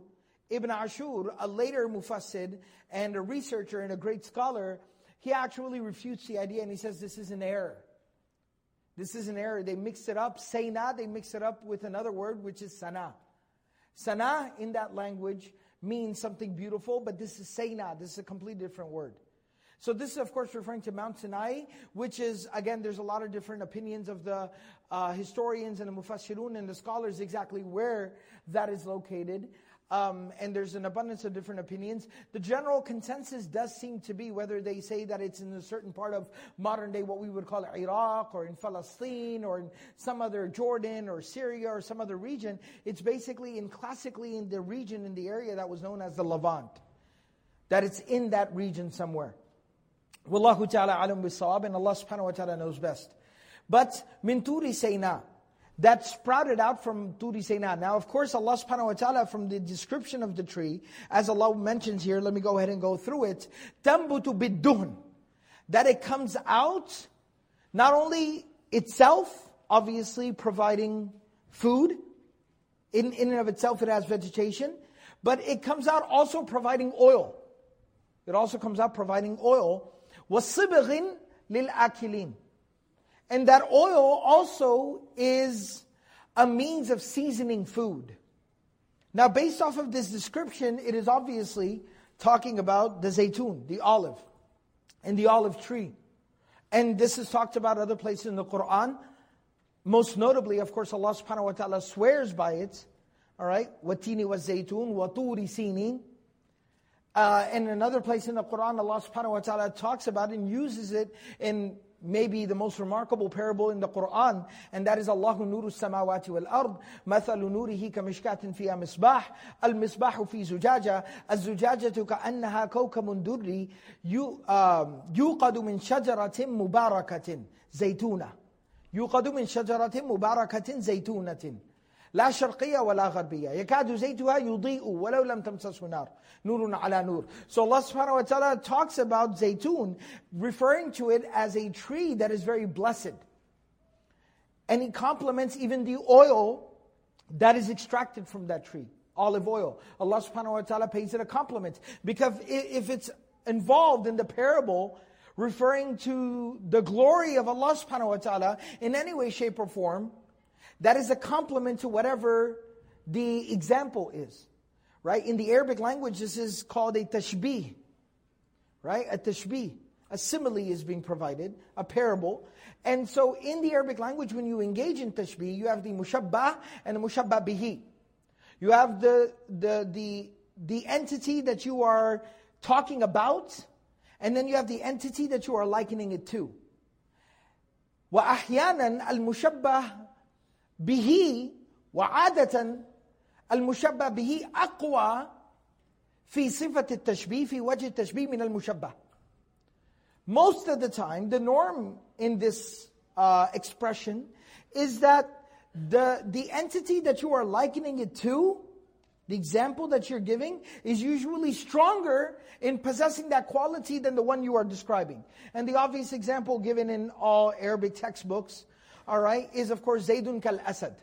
Speaker 2: a later mufassir and a researcher and a great scholar, he actually refutes the idea and he says this is an error. This is an error. They mixed it up. Sinai, they mixed it up with another word which is Sana. Sana in that language means something beautiful, but this is Sinai. This is a completely different word. So this is of course referring to Mount Sinai, which is, again, there's a lot of different opinions of the historians and the mufassirun and the scholars exactly where that is located. And there's an abundance of different opinions. The general consensus does seem to be, whether they say that it's in a certain part of modern day, what we would call Iraq, or in Palestine, or in some other Jordan, or Syria, or some other region. It's basically classically in the region, in the area that was known as the Levant. That it's in that region somewhere. Wallahu ta'ala alam bis-sawab, and Allah subhanahu wa ta'ala knows best. But min turi Sinai, that sprouted out from Turi Sinai. Now, of course, Allah subhanahu wa ta'ala, from the description of the tree, as Allah mentions here, let me go ahead and go through it. Tambutu bid-duhn, that it comes out, not only itself, obviously providing food, in and of itself it has vegetation, but it comes out also providing oil. It also comes out providing oil. وَصِبْغٍ لِلْآكِلِينَ. And that oil also is a means of seasoning food. Now, based off of this description, it is obviously talking about the zaytun, the olive, and the olive tree. And this is talked about other places in the Qur'an. Most notably, of course, Allah subhanahu wa ta'ala swears by it. Alright? وَالتِّينِ وَالزَّيْتُونِ وَطُورِ سِينِينَ. And another place in the Qur'an, Allah subhanahu wa ta'ala talks about it and uses it in maybe the most remarkable parable in the Quran, and that is Allahu nuru samawati wal ard, mathalu nurihi kamishkatin fiha misbah, al-misbahu fi zujaja, az-zujajatu ka'annaha kawkabun durri, yuqadu min shajaratin mubarakatin, zaytuna. يوقد من شجرة مباركة زيتونة لا شرقية ولا غربية يكاد زيتها يضيء ولو لم تمسسه نار نور على نور. So Allah subhanahu wa ta'ala talks about zaytun, referring to it as a tree that is very blessed. And He compliments even the oil that is extracted from that tree, olive oil. Allah subhanahu wa ta'ala pays it a compliment. Because if it's involved in the parable, referring to the glory of Allah subhanahu wa ta'ala in any way, shape or form, that is a compliment to whatever the example is. Right? In the Arabic language, this is called a tashbih. Right? A tashbih. A simile is being provided, a parable. And so in the Arabic language, when you engage in tashbih, you have the mushabbah and the mushabbah bihi. You have the entity that you are talking about, and then you have the entity that you are likening it to. وَأَحْيَانًا الْمُشَبَّهِ بِهِ وَعَادَةً الْمُشَبَّهِ بِهِ أَقْوَى فِي صِفَةِ التَّشْبِيهِ فِي وَجْهِ التَّشْبِيهِ مِنَ الْمُشَبَّهِ. Most of the time, the norm in this expression is that the entity that you are likening it to, the example that you're giving, is usually stronger in possessing that quality than the one you are describing. And the obvious example given in all Arabic textbooks, all right, is of course Zaydun kal Asad.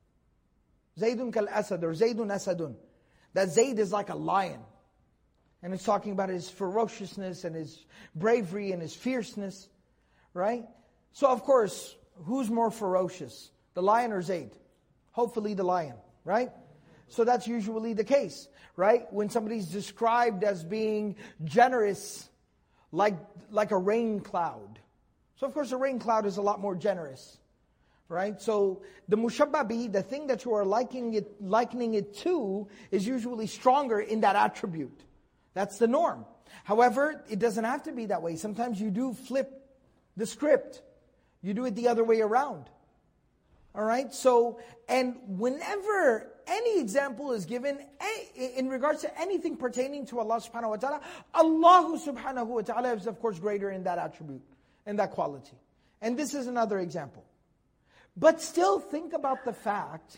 Speaker 2: Zaydun kal Asad, or Zaydun Asadun. That Zayd is like a lion. And it's talking about his ferociousness and his bravery and his fierceness, right? So of course, who's more ferocious? The lion or Zayd? Hopefully the lion, right? So that's usually the case, right? When somebody's described as being generous, like a rain cloud. So of course a rain cloud is a lot more generous, right? So the mushabbah bihi, the thing that you are likening it to, is usually stronger in that attribute. That's the norm. However, it doesn't have to be that way. Sometimes you do flip the script. You do it the other way around. All right? So, and whenever any example is given in regards to anything pertaining to Allah subhanahu wa ta'ala, Allah subhanahu wa ta'ala is of course greater in that attribute, in that quality. And this is another example. But still think about the fact,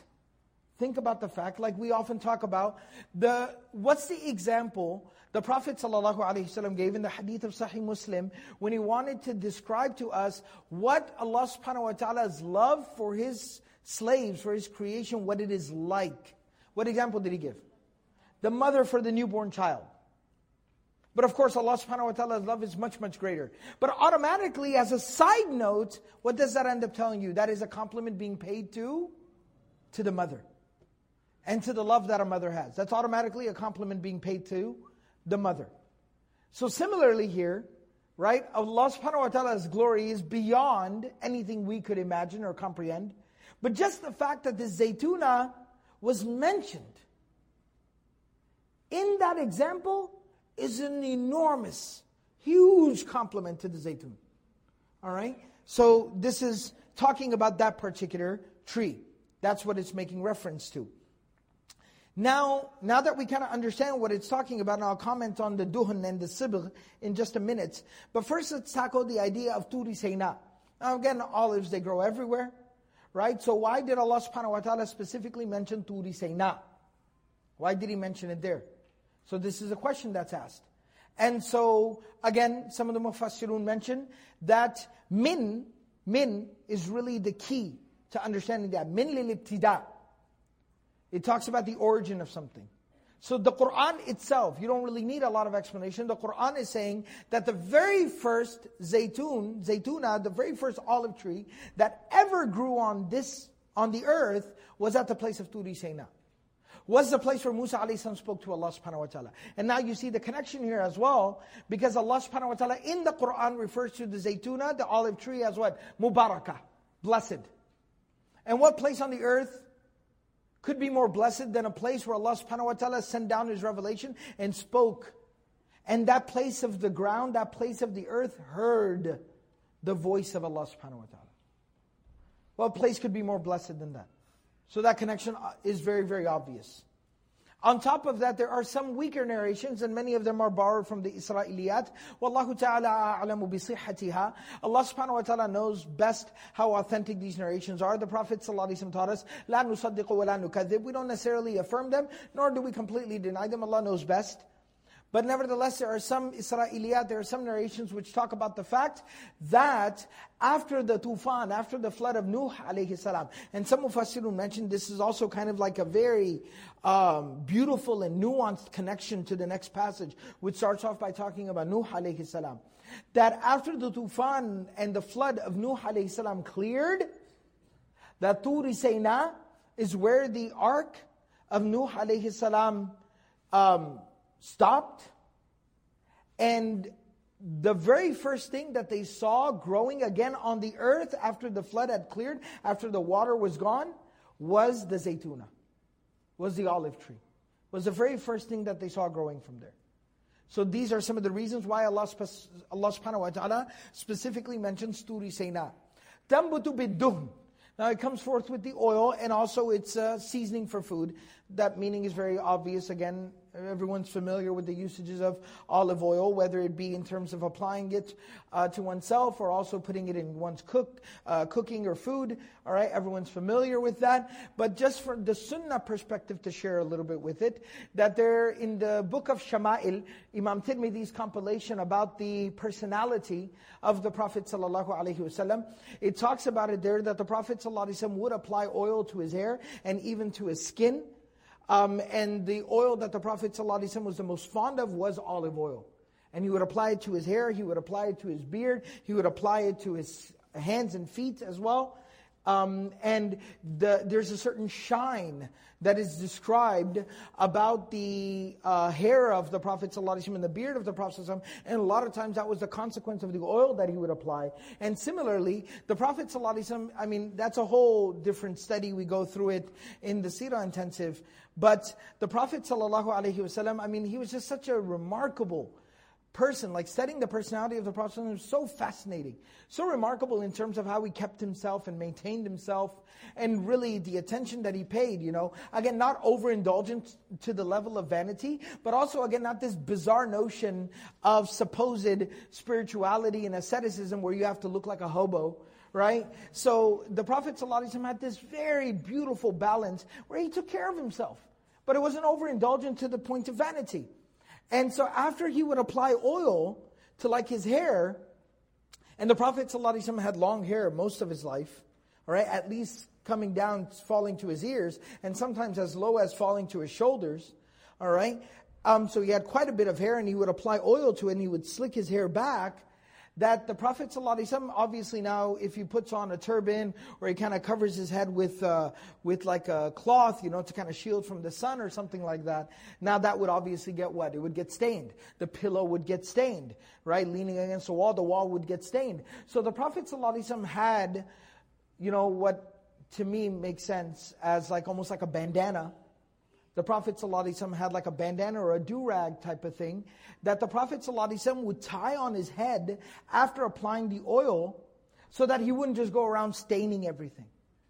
Speaker 2: like we often talk about, what's the example the Prophet ﷺ gave in the hadith of Sahih Muslim when he wanted to describe to us what Allah subhanahu wa ta'ala's love for His slaves, for His creation, what it is like. What example did He give? The mother for the newborn child. But of course Allah subhanahu wa ta'ala's love is much, much greater. But automatically, as a side note, what does that end up telling you? That is a compliment being paid to the mother. And to the love that a mother has. That's automatically a compliment being paid to the mother. So similarly here, right, Allah subhanahu wa ta'ala's glory is beyond anything we could imagine or comprehend. But just the fact that this zaytuna was mentioned in that example is an enormous, huge compliment to the zaytun. All right? So this is talking about that particular tree. That's what it's making reference to. Now that we kind of understand what it's talking about, and I'll comment on the duhn and the sibgh in just a minute. But first let's tackle the idea of Turi Sayna. Now again, olives, they grow everywhere, right? So why did Allah subhanahu wa ta'ala specifically mention Turi Sayna? Why did He mention it there? So this is a question that's asked. And so, again, some of the Mufassirun mention that min is really the key to understanding that. Min lil ibtida'. It talks about the origin of something. So the Qur'an itself, you don't really need a lot of explanation. The Qur'an is saying that the very first zaytuna, the very first olive tree that ever grew on the earth was at the place of Turi Sayna. Was the place where Musa alayhi salam spoke to Allah subhanahu wa ta'ala. And now you see the connection here as well, because Allah subhanahu wa ta'ala in the Qur'an refers to the zaytuna, the olive tree, as what? Mubarakah, blessed. And what place on the earth could be more blessed than a place where Allah subhanahu wa ta'ala sent down His revelation and spoke. And that place of the ground, that place of the earth heard the voice of Allah subhanahu wa ta'ala. What place could be more blessed than that? So that connection is very, very obvious. On top of that, there are some weaker narrations, and many of them are borrowed from the Isra'iliyat. Wallahu ta'ala a'lamu bi sihhatiha. Allah subhanahu wa ta'ala knows best how authentic these narrations are. The Prophet ﷺ taught us, "La nusaddiqu wa la nukadhib." We don't necessarily affirm them, nor do we completely deny them. Allah knows best. But nevertheless, there are some Isra'iliyat, there are some narrations which talk about the fact that after the tufan, after the flood of Nuh alayhi salam, and some Mufassirun mentioned this is also kind of like a very beautiful and nuanced connection to the next passage, which starts off by talking about Nuh alayhi salam. That after the tufan and the flood of Nuh alayhi salam cleared, that Turi Sayna is where the ark of Nuh alayhi salam stopped, and the very first thing that they saw growing again on the earth after the flood had cleared, after the water was gone, was the zaytuna, was the olive tree. Was the very first thing that they saw growing from there. So these are some of the reasons why Allah subhanahu wa ta'ala specifically mentions Turi Sayna. Tambutu bid-duhn. Now it comes forth with the oil, and also it's seasoning for food. That meaning is very obvious. Again, everyone's familiar with the usages of olive oil, whether it be in terms of applying it to oneself or also putting it in one's cooking or food. All right, everyone's familiar with that. But just from the sunnah perspective to share a little bit with it, that there in the book of Shama'il, Imam Tirmidhi's compilation about the personality of the Prophet ﷺ, it talks about it there that the Prophet ﷺ would apply oil to his hair and even to his skin. And the oil that the Prophet ﷺ was the most fond of was olive oil. And he would apply it to his hair, he would apply it to his beard, he would apply it to his hands and feet as well. And there's a certain shine that is described about the hair of the Prophet ﷺ and the beard of the Prophet ﷺ, and a lot of times that was the consequence of the oil that he would apply. And similarly, the Prophet ﷺ, I mean, that's a whole different study, we go through it in the Seerah Intensive, but the Prophet ﷺ, I mean, he was just such a remarkable person. Like studying the personality of the Prophet was so fascinating, so remarkable in terms of how he kept himself and maintained himself, and really the attention that he paid, you know. Again, not overindulgent to the level of vanity, but also again, not this bizarre notion of supposed spirituality and asceticism where you have to look like a hobo, right? So the Prophet ﷺ had this very beautiful balance where he took care of himself, but it wasn't overindulgent to the point of vanity. And so after he would apply oil to like his hair, and the Prophet ﷺ had long hair most of his life, all right, at least coming down, falling to his ears, and sometimes as low as falling to his shoulders, all right. So he had quite a bit of hair, and he would apply oil to it, and he would slick his hair back. That the Prophet ﷺ, obviously now, if he puts on a turban, or he kind of covers his head with like a cloth, you know, to kind of shield from the sun or something like that, now that would obviously get what? It would get stained. The pillow would get stained, right? Leaning against the wall would get stained. So the Prophet ﷺ had, you know, what to me makes sense as like almost like a bandana. The Prophet ﷺ had like a bandana or a do-rag type of thing that the Prophet ﷺ would tie on his head after applying the oil so that he wouldn't just go around staining everything.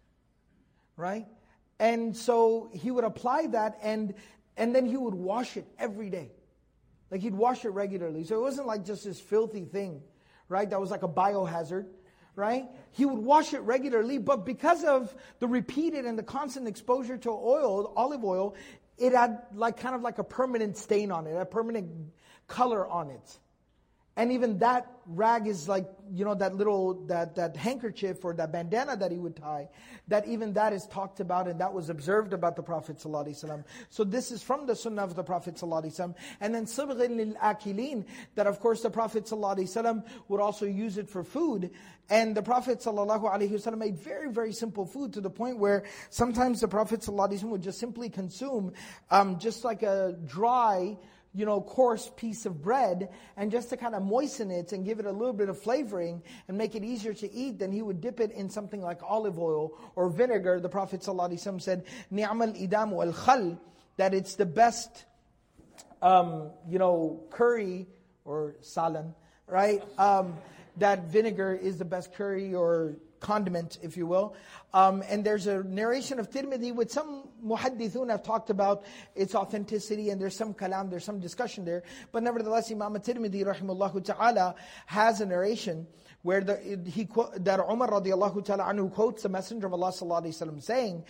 Speaker 2: Right? And so he would apply that and then he would wash it every day. Like he'd wash it regularly. So it wasn't like just this filthy thing, right? That was like a biohazard. Right? He would wash it regularly, but because of the repeated and the constant exposure to oil, olive oil, it had like kind of like a permanent stain on it, a permanent color on it. And even that rag is like, you know, that handkerchief or that bandana that he would tie, that even that is talked about and that was observed about the Prophet ﷺ. So this is from the sunnah of the Prophet ﷺ. And then sibghin lil akilin, that of course the Prophet ﷺ would also use it for food. And the Prophet ﷺ made very, very simple food to the point where sometimes the Prophet ﷺ would just simply consume just like a dry, you know, coarse piece of bread, and just to kind of moisten it and give it a little bit of flavoring and make it easier to eat, then he would dip it in something like olive oil or vinegar. The Prophet ﷺ said, "Ni'mal idamu al-khal," that it's the best, you know, curry or salan, right? that vinegar is the best curry or condiment, if you will. And there's a narration of Tirmidhi, which some muhaddithun have talked about its authenticity, and there's some kalam, there's some discussion there. But nevertheless, Imam Tirmidhi, rahimahullah ta'ala, has a narration where that Umar radiallahu ta'ala anhu quotes the Messenger of Allah sallallahu alayhi wa sallam saying,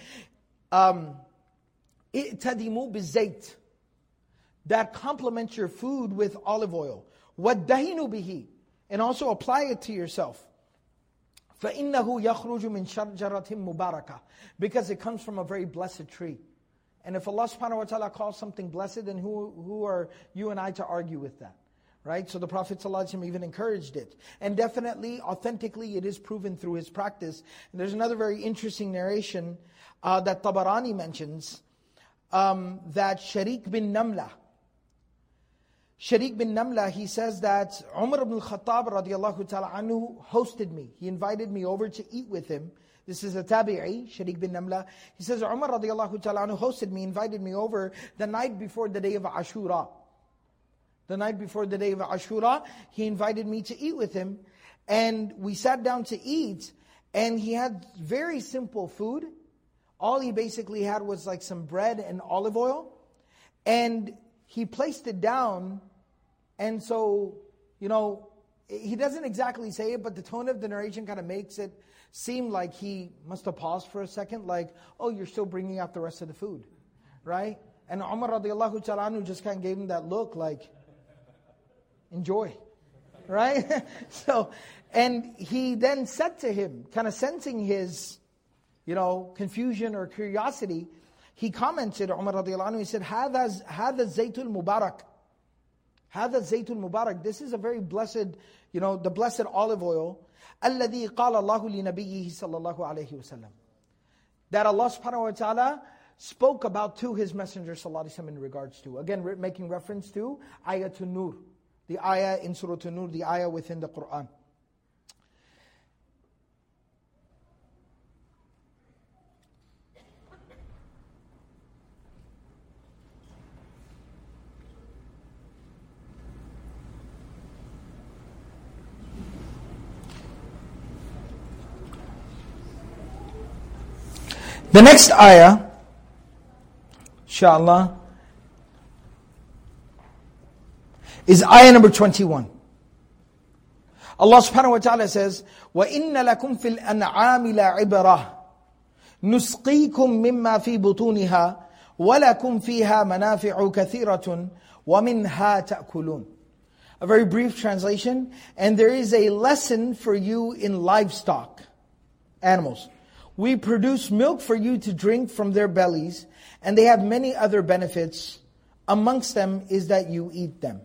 Speaker 2: "I'tadimu bizayt," that complements your food with olive oil. وَدَّهِنُوا bihi, and also apply it to yourself. فَإِنَّهُ يَخْرُجُ مِنْ شَجَرَةٍ مُبَارَكَةٍ, because it comes from a very blessed tree. And if Allah subhanahu wa ta'ala calls something blessed, then who are you and I to argue with that? Right? So the Prophet ﷺ even encouraged it. And definitely, authentically, it is proven through his practice. And there's another very interesting narration that Tabarani mentions, that Sharik bin Namla, he says that Umar ibn al-Khattab radiallahu ta'ala anhu hosted me. He invited me over to eat with him. This is a tabi'i, Sharik bin Namla. He says, Umar radiallahu ta'ala anhu hosted me, invited me over the night before the day of Ashura. The night before the day of Ashura, he invited me to eat with him. And we sat down to eat, and he had very simple food. All he basically had was like some bread and olive oil. And he placed it down, and so, he doesn't exactly say it, but the tone of the narration kind of makes it seem like he must have paused for a second, like, oh, you're still bringing out the rest of the food, right? And Umar radiallahu ta'ala anhu just kind of gave him that look like, enjoy, right? And he then said to him, kind of sensing his, confusion or curiosity, he commented, Umar radiallahu anhu, he said, هَذَا الزَّيْتُ الْمُبَارَكِ. هَذَا الزَّيْتُ الْمُبَارَكِ. This is a very blessed, the blessed olive oil. الَّذِي قَالَ اللَّهُ لِنَبِيِّهِ صَلَّى اللَّهُ عَلَيْهِ وَسَلَّمَ. That Allah subhanahu wa ta'ala spoke about to His Messenger sallallahu alayhi wa sallam in regards to. Again, making reference to Ayatul Nur. The ayah in Surah An-Nur, the ayah within the Qur'an. The next ayah, inshallah, is ayah number 21. Allah subhanahu wa ta'ala says, وَإِنَّ لَكُمْ فِي الْأَنْعَامِ لَعِبْرَةً نُسْقِيكُم مِّمَّا فِي بُطُونِهَا وَلَكُمْ فِيهَا مَنَافِعُ كَثِيرَةٌ وَمِنْهَا تَأْكُلُونَ. A very brief translation. And there is a lesson for you in livestock, animals. We produce milk for you to drink from their bellies, and they have many other benefits. Amongst them is that you eat them.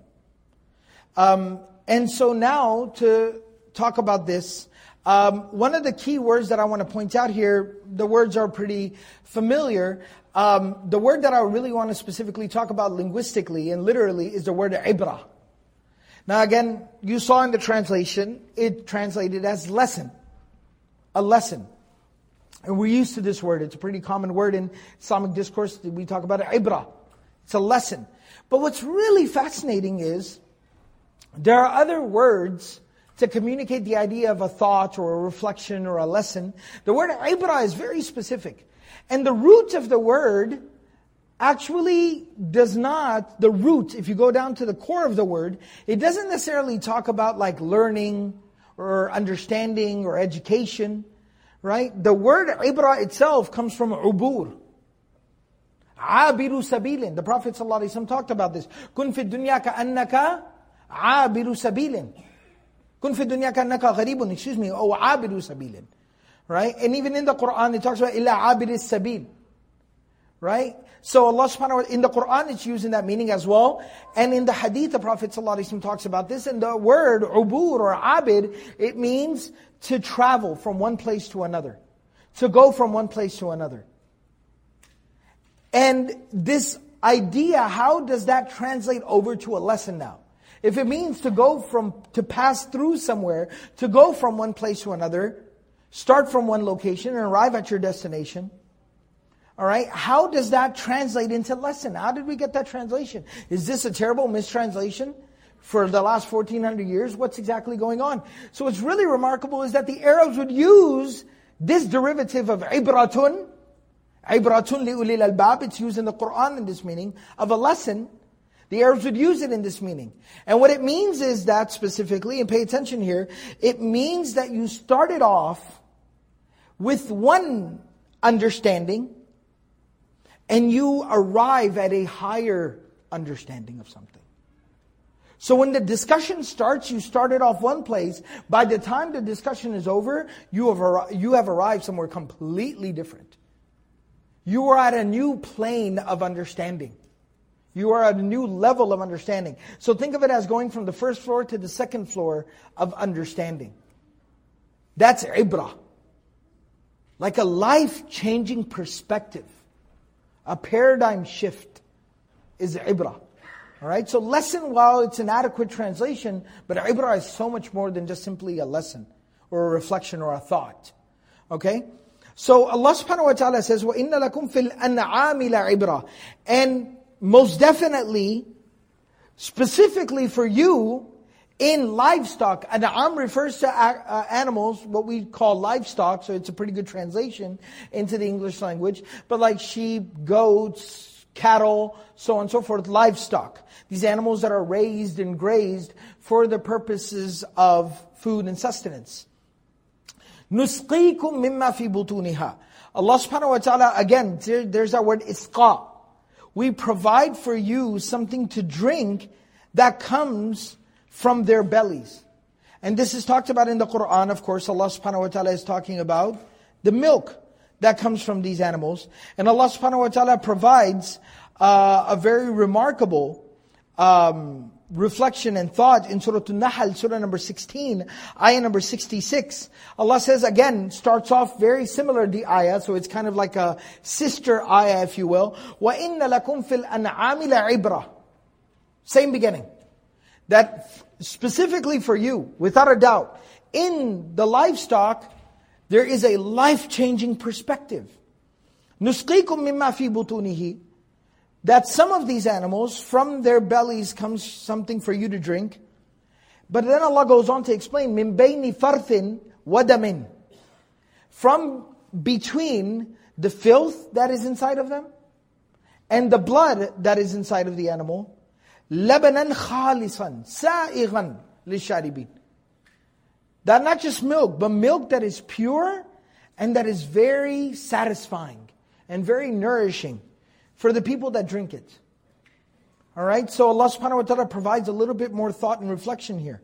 Speaker 2: And so now to talk about this, one of the key words that I want to point out here, the words are pretty familiar. The word that I really want to specifically talk about linguistically and literally is the word ibrah. Now again, you saw in the translation, it translated as lesson. A lesson. And we're used to this word. It's a pretty common word in Islamic discourse. We talk about ibrah. It's a lesson. But what's really fascinating is, there are other words to communicate the idea of a thought or a reflection or a lesson. The word ibrah is very specific. And the root of the word actually does not, the root, if you go down to the core of the word, it doesn't necessarily talk about like learning or understanding or education. Right? The word ibrah itself comes from ubur. Abiru sabilin. The Prophet ﷺ talked about this. Kun fi dunya ka'annaka abiru sabilin. Kun fi dunya ka'annaka gharibun. Or abiru sabilin. Right? And even in the Qur'an it talks about illa abiris sabil. Right? So Allah subhanahu wa ta'ala, in the Qur'an it's using that meaning as well. And in the hadith the Prophet ﷺ talks about this. And the word ubur or abid, it means to travel from one place to another. To go from one place to another. And this idea, how does that translate over to a lesson now? If it means to pass through somewhere, to go from one place to another, start from one location and arrive at your destination. Alright, how does that translate into lesson? How did we get that translation? Is this a terrible mistranslation? for the last 1400 years, what's exactly going on? So what's really remarkable is that the Arabs would use this derivative of ibratun li ulil albab. It's used in the Quran in this meaning of a lesson. The Arabs would use it in this meaning. And what it means is that specifically, and pay attention here, it means that you started off with one understanding and you arrive at a higher understanding of something. So when the discussion starts, you started off one place. By the time the discussion is over, you have arrived somewhere completely different. You are at a new plane of understanding. You are at a new level of understanding. So think of it as going from the first floor to the second floor of understanding. That's ibrah. Like a life-changing perspective. A paradigm shift is ibrah. Alright, so lesson, while it's an adequate translation, but ibrah is so much more than just simply a lesson, or a reflection, or a thought. Okay? So Allah subhanahu wa ta'ala says, وَإِنَّ لَكُمْ فِي الْأَنْعَامِ لَعِبْرَةً. And most definitely, specifically for you, in livestock, an'am refers to animals, what we call livestock, so it's a pretty good translation into the English language, but like sheep, goats, cattle, so on and so forth, livestock. These animals that are raised and grazed for the purposes of food and sustenance. نُسْقِيكُم مِمَّا فِي بُطُونِهَا. Allah subhanahu wa ta'ala, again, there's our word isqa. We provide for you something to drink that comes from their bellies. And this is talked about in the Quran, of course. Allah subhanahu wa ta'ala is talking about the milk that comes from these animals. And Allah subhanahu wa ta'ala provides a very remarkable reflection and thought in Surah An-Nahl, Surah number 16, ayah number 66. Allah says, again, starts off very similar to the ayah, so it's kind of like a sister ayah, if you will. وَإِنَّ لَكُمْ فِي الْأَنْعَامِ لَعِبْرَةً. Same beginning. That specifically for you, without a doubt, in the livestock, there is a life-changing perspective. نُسْقِيكُم مِمَّا فِي بُطُونِهِ. That some of these animals, from their bellies comes something for you to drink. But then Allah goes on to explain, مِن بَيْنِ فَرْثٍ وَدَمٍ. From between the filth that is inside of them, and the blood that is inside of the animal, لَبَنًا خَالِصًا سَائِغًا لِلشَّارِبِينَ. That not just milk, but milk that is pure, and that is very satisfying, and very nourishing for the people that drink it. Alright, so Allah subhanahu wa ta'ala provides a little bit more thought and reflection here.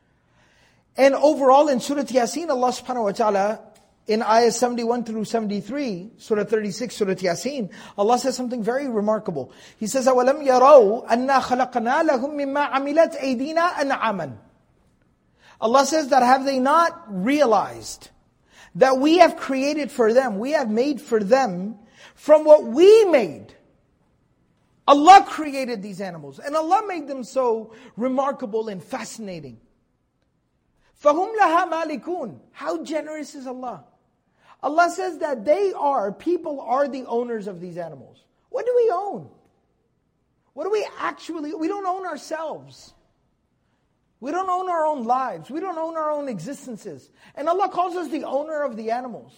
Speaker 2: And overall in Surah Yasin, Allah subhanahu wa ta'ala, in ayah 71 through 73, Surah 36, Surah Yasin, Allah says something very remarkable. He says, أَوَلَمْ يَرَوْا أَنَّا خَلَقْنَا لَهُم مِّمَّا عَمِلَتْ أَيْدِينَا أَنْعَامًا. Allah says that have they not realized that we have created for them, we have made for them from what we made. Allah created these animals, and Allah made them so remarkable and fascinating. فَهُمْ لَهَا مَالِكُونَ. How generous is Allah? Allah says that people are the owners of these animals. What do we own? What do we actually, we don't own ourselves. We don't own our own lives. We don't own our own existences. And Allah calls us the owner of the animals.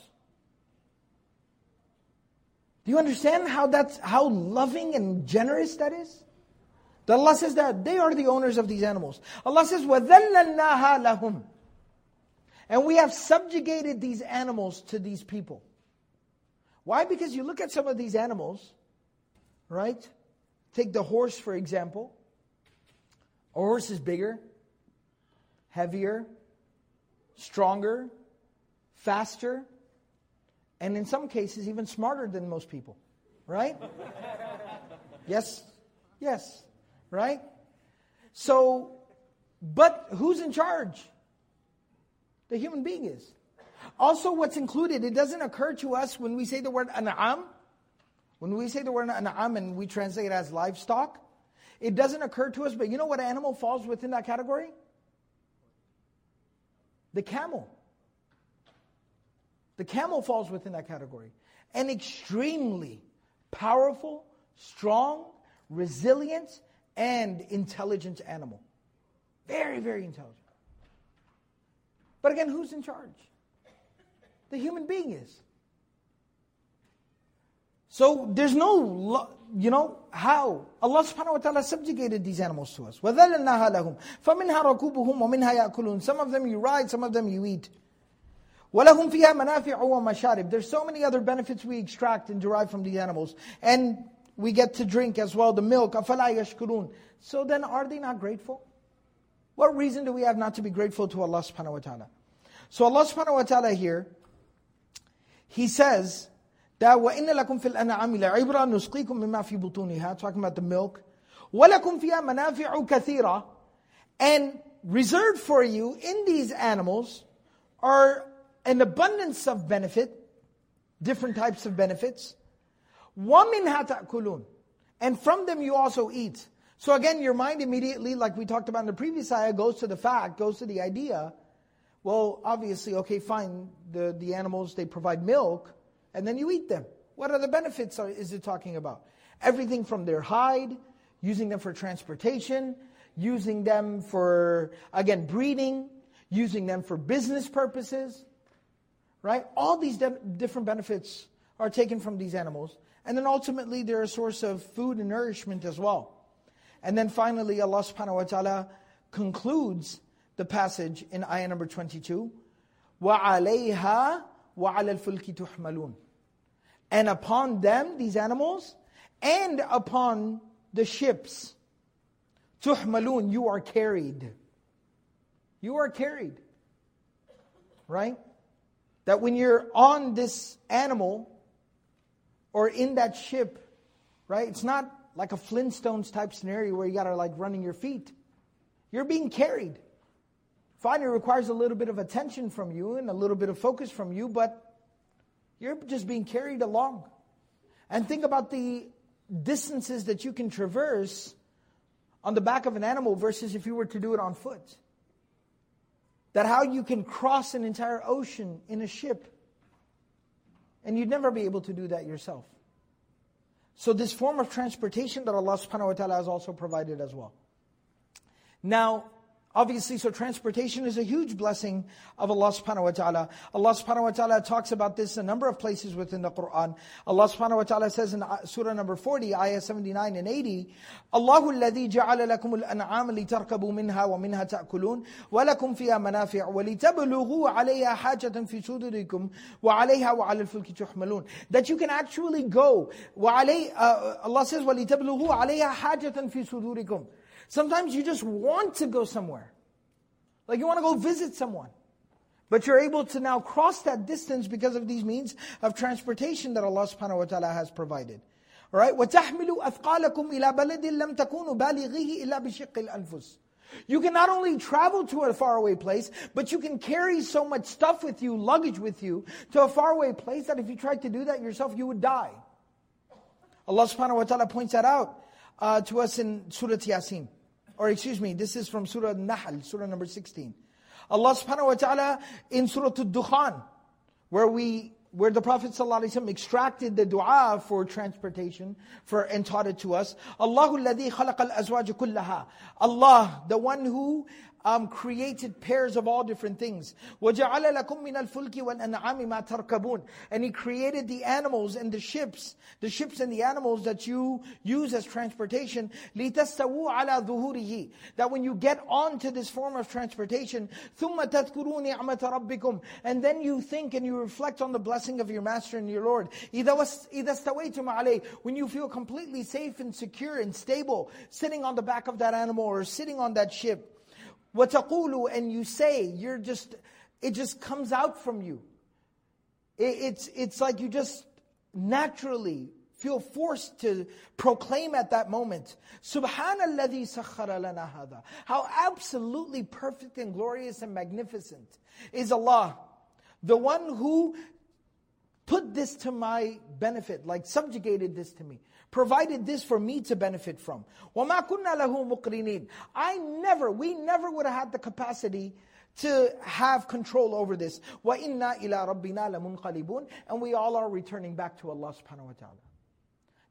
Speaker 2: Do you understand how loving and generous that is? That Allah says that they are the owners of these animals. Allah says, وَذَلَّلْنَاهَا لَهُمْ. And we have subjugated these animals to these people. Why? Because you look at some of these animals, right? Take the horse, for example. A horse is bigger, heavier, stronger, faster, and in some cases even smarter than most people. Right? Yes? Yes. Right? So, but who's in charge? The human being is. Also what's included, it doesn't occur to us when we say the word an'am. When we say the word an'am and we translate it as livestock, it doesn't occur to us, but you know what animal falls within that category? The camel. The camel falls within that category. An extremely powerful, strong, resilient, and intelligent animal. Very, very intelligent. But again, who's in charge? The human being is. So there's no, how? Allah subhanahu wa ta'ala subjugated these animals to us. وَذَلَّلْنَاهَا لَهُمْ فَمِنْهَا رَكُوبُهُمْ وَمِنْهَا يَأْكُلُونَ. Some of them you ride, some of them you eat. وَلَهُمْ فِيهَا مَنَافِعُ وَمَشَارِبُ. There's so many other benefits we extract and derive from the animals. And we get to drink as well, the milk. أَفَلَا يَشْكُرُونَ. So then are they not grateful? What reason do we have not to be grateful to Allah subhanahu wa ta'ala? So Allah subhanahu wa ta'ala here, He says that وَإِنَّ لَكُمْ فِي الْأَنْعَامِ لَعِبْرًا نُسْقِيكُم مِّمَّا فِي بُطُونِهَا, talking about the milk. وَلَكُمْ فِيهَا مَنَافِعُ كَثِيرًا. And reserved for you in these animals are an abundance of benefit, different types of benefits. وَمِنْهَا تَأْكُلُونَ. And from them you also eat. So again, your mind immediately, like we talked about in the previous ayah, goes to the idea, well, obviously, okay, fine, the animals, they provide milk, and then you eat them. What other benefits is it talking about? Everything from their hide, using them for transportation, using them for, again, breeding, using them for business purposes, right? All these different benefits are taken from these animals. And then ultimately, they're a source of food and nourishment as well. And then finally, Allah subhanahu wa ta'ala concludes the passage in ayah number 22. وَعَلَيْهَا وَعَلَى الْفُلْكِ تُحْمَلُونَ. And upon them, these animals, and upon the ships, تُحْمَلُونَ, you are carried. You are carried. Right? That when you're on this animal, or in that ship, right? It's not like a Flintstones type scenario where you got to like running your feet. You're being carried. Fine, it requires a little bit of attention from you and a little bit of focus from you, but you're just being carried along. And think about the distances that you can traverse on the back of an animal versus if you were to do it on foot. That how you can cross an entire ocean in a ship. And you'd never be able to do that yourself. So this form of transportation that Allah subhanahu wa ta'ala has also provided as well. Now, obviously, so transportation is a huge blessing of Allah subhanahu wa ta'ala. Allah subhanahu wa ta'ala talks about this in a number of places within the Qur'an. Allah subhanahu wa ta'ala says in surah number 40, ayah 79 and 80, Allahu alladhi ja'ala lakum al-an'am litarkabu minha wa minha ta'kulun wa lakum fiha manafi' wa litablughu 'alayha hajatan fi sudurikum wa 'alayha wa 'ala al-fulki tuhmalun. That you can actually go. Allah says, wa litablughu 'alayha hajatan fi sudurikum. Sometimes you just want to go somewhere. Like you want to go visit someone. But you're able to now cross that distance because of these means of transportation that Allah subhanahu wa ta'ala has provided. Alright? وَتَحْمِلُوا أَثْقَالَكُمْ إِلَى بَلَدٍ لَمْ تَكُونُوا بَالِغِيهِ إِلَّا بِشِقِّ الْأَنفُسِ. You can not only travel to a faraway place, but you can carry so much stuff with you, luggage with you, to a faraway place that if you tried to do that yourself, you would die. Allah subhanahu wa ta'ala points that out to us in Surah Yasin. Or excuse me, this is from Surah Nahl, Surah number 16. Allah subhanahu wa ta'ala in Surah Ad-Dukhan, where the Prophet ﷺ extracted the dua for transportation and taught it to us. Allahu alladhi khalaqa al-azwaj kullaha. Allah, the one who created pairs of all different things. وَجَعَلَ لَكُم مِّنَ الْفُلْكِ وَالْأَنْعَامِ مَا تَرْكَبُونَ. And He created the animals and the ships and the animals that you use as transportation. لِتَسْتَوُوا عَلَى ظُهُورِهِ. That when you get onto this form of transportation, ثُمَّ تَذْكُرُوا نِعْمَةَ رَبِّكُمْ. And then you think and you reflect on the blessing of your Master and your Lord. إِذَا اسْتَوَيْتُمْ عَلَيْهِ. When you feel completely safe and secure and stable, sitting on the back of that animal or sitting on that ship. وَتَقُولُوا, and you say, it just comes out from you. It's like you just naturally feel forced to proclaim at that moment, Subhanalladhi sakhara lana hada. How absolutely perfect and glorious and magnificent is Allah, the one who put this to my benefit, like subjugated this to me, provided this for me to benefit from. وَمَا كُنَّا لَهُ مُقْرِنِينَ. We never would have had the capacity to have control over this. وَإِنَّا إِلَىٰ رَبِّنَا لَمُنْقَلِبُونَ. And we all are returning back to Allah subhanahu wa ta'ala.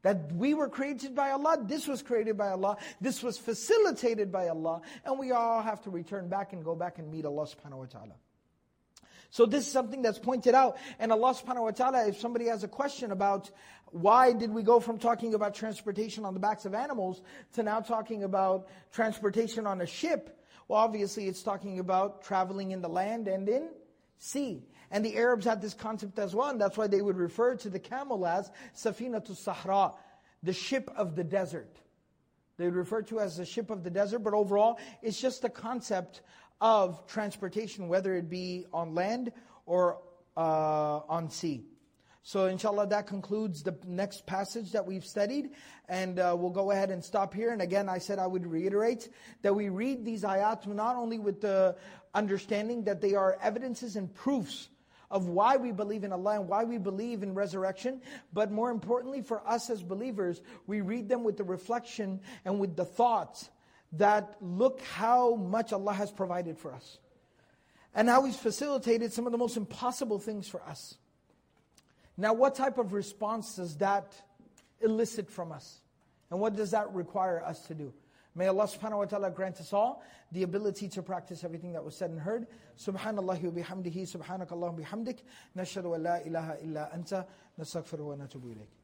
Speaker 2: That we were created by Allah, this was created by Allah, this was facilitated by Allah, and we all have to return back and go back and meet Allah subhanahu wa ta'ala. So this is something that's pointed out. And Allah subhanahu wa ta'ala, if somebody has a question about why did we go from talking about transportation on the backs of animals to now talking about transportation on a ship, well obviously it's talking about traveling in the land and in sea. And the Arabs had this concept as well, and that's why they would refer to the camel as Safinatus Sahra, the ship of the desert. They would refer to it as the ship of the desert, but overall, it's just the concept of transportation, whether it be on land or on sea. So inshallah, that concludes the next passage that we've studied, and we'll go ahead and stop here. And again, I said I would reiterate that we read these ayat not only with the understanding that they are evidences and proofs of why we believe in Allah and why we believe in resurrection, but more importantly for us as believers, we read them with the reflection and with the thoughts that look how much Allah has provided for us, and how He's facilitated some of the most impossible things for us. Now what type of response does that elicit from us? And what does that require us to do? May Allah subhanahu wa ta'ala grant us all the ability to practice everything that was said and heard. Subhanallahi wa bihamdihi, subhanakallahum bihamdik, nashhadu an la ilaha illa anta, nastaghfiruhu wa natubu ilayk.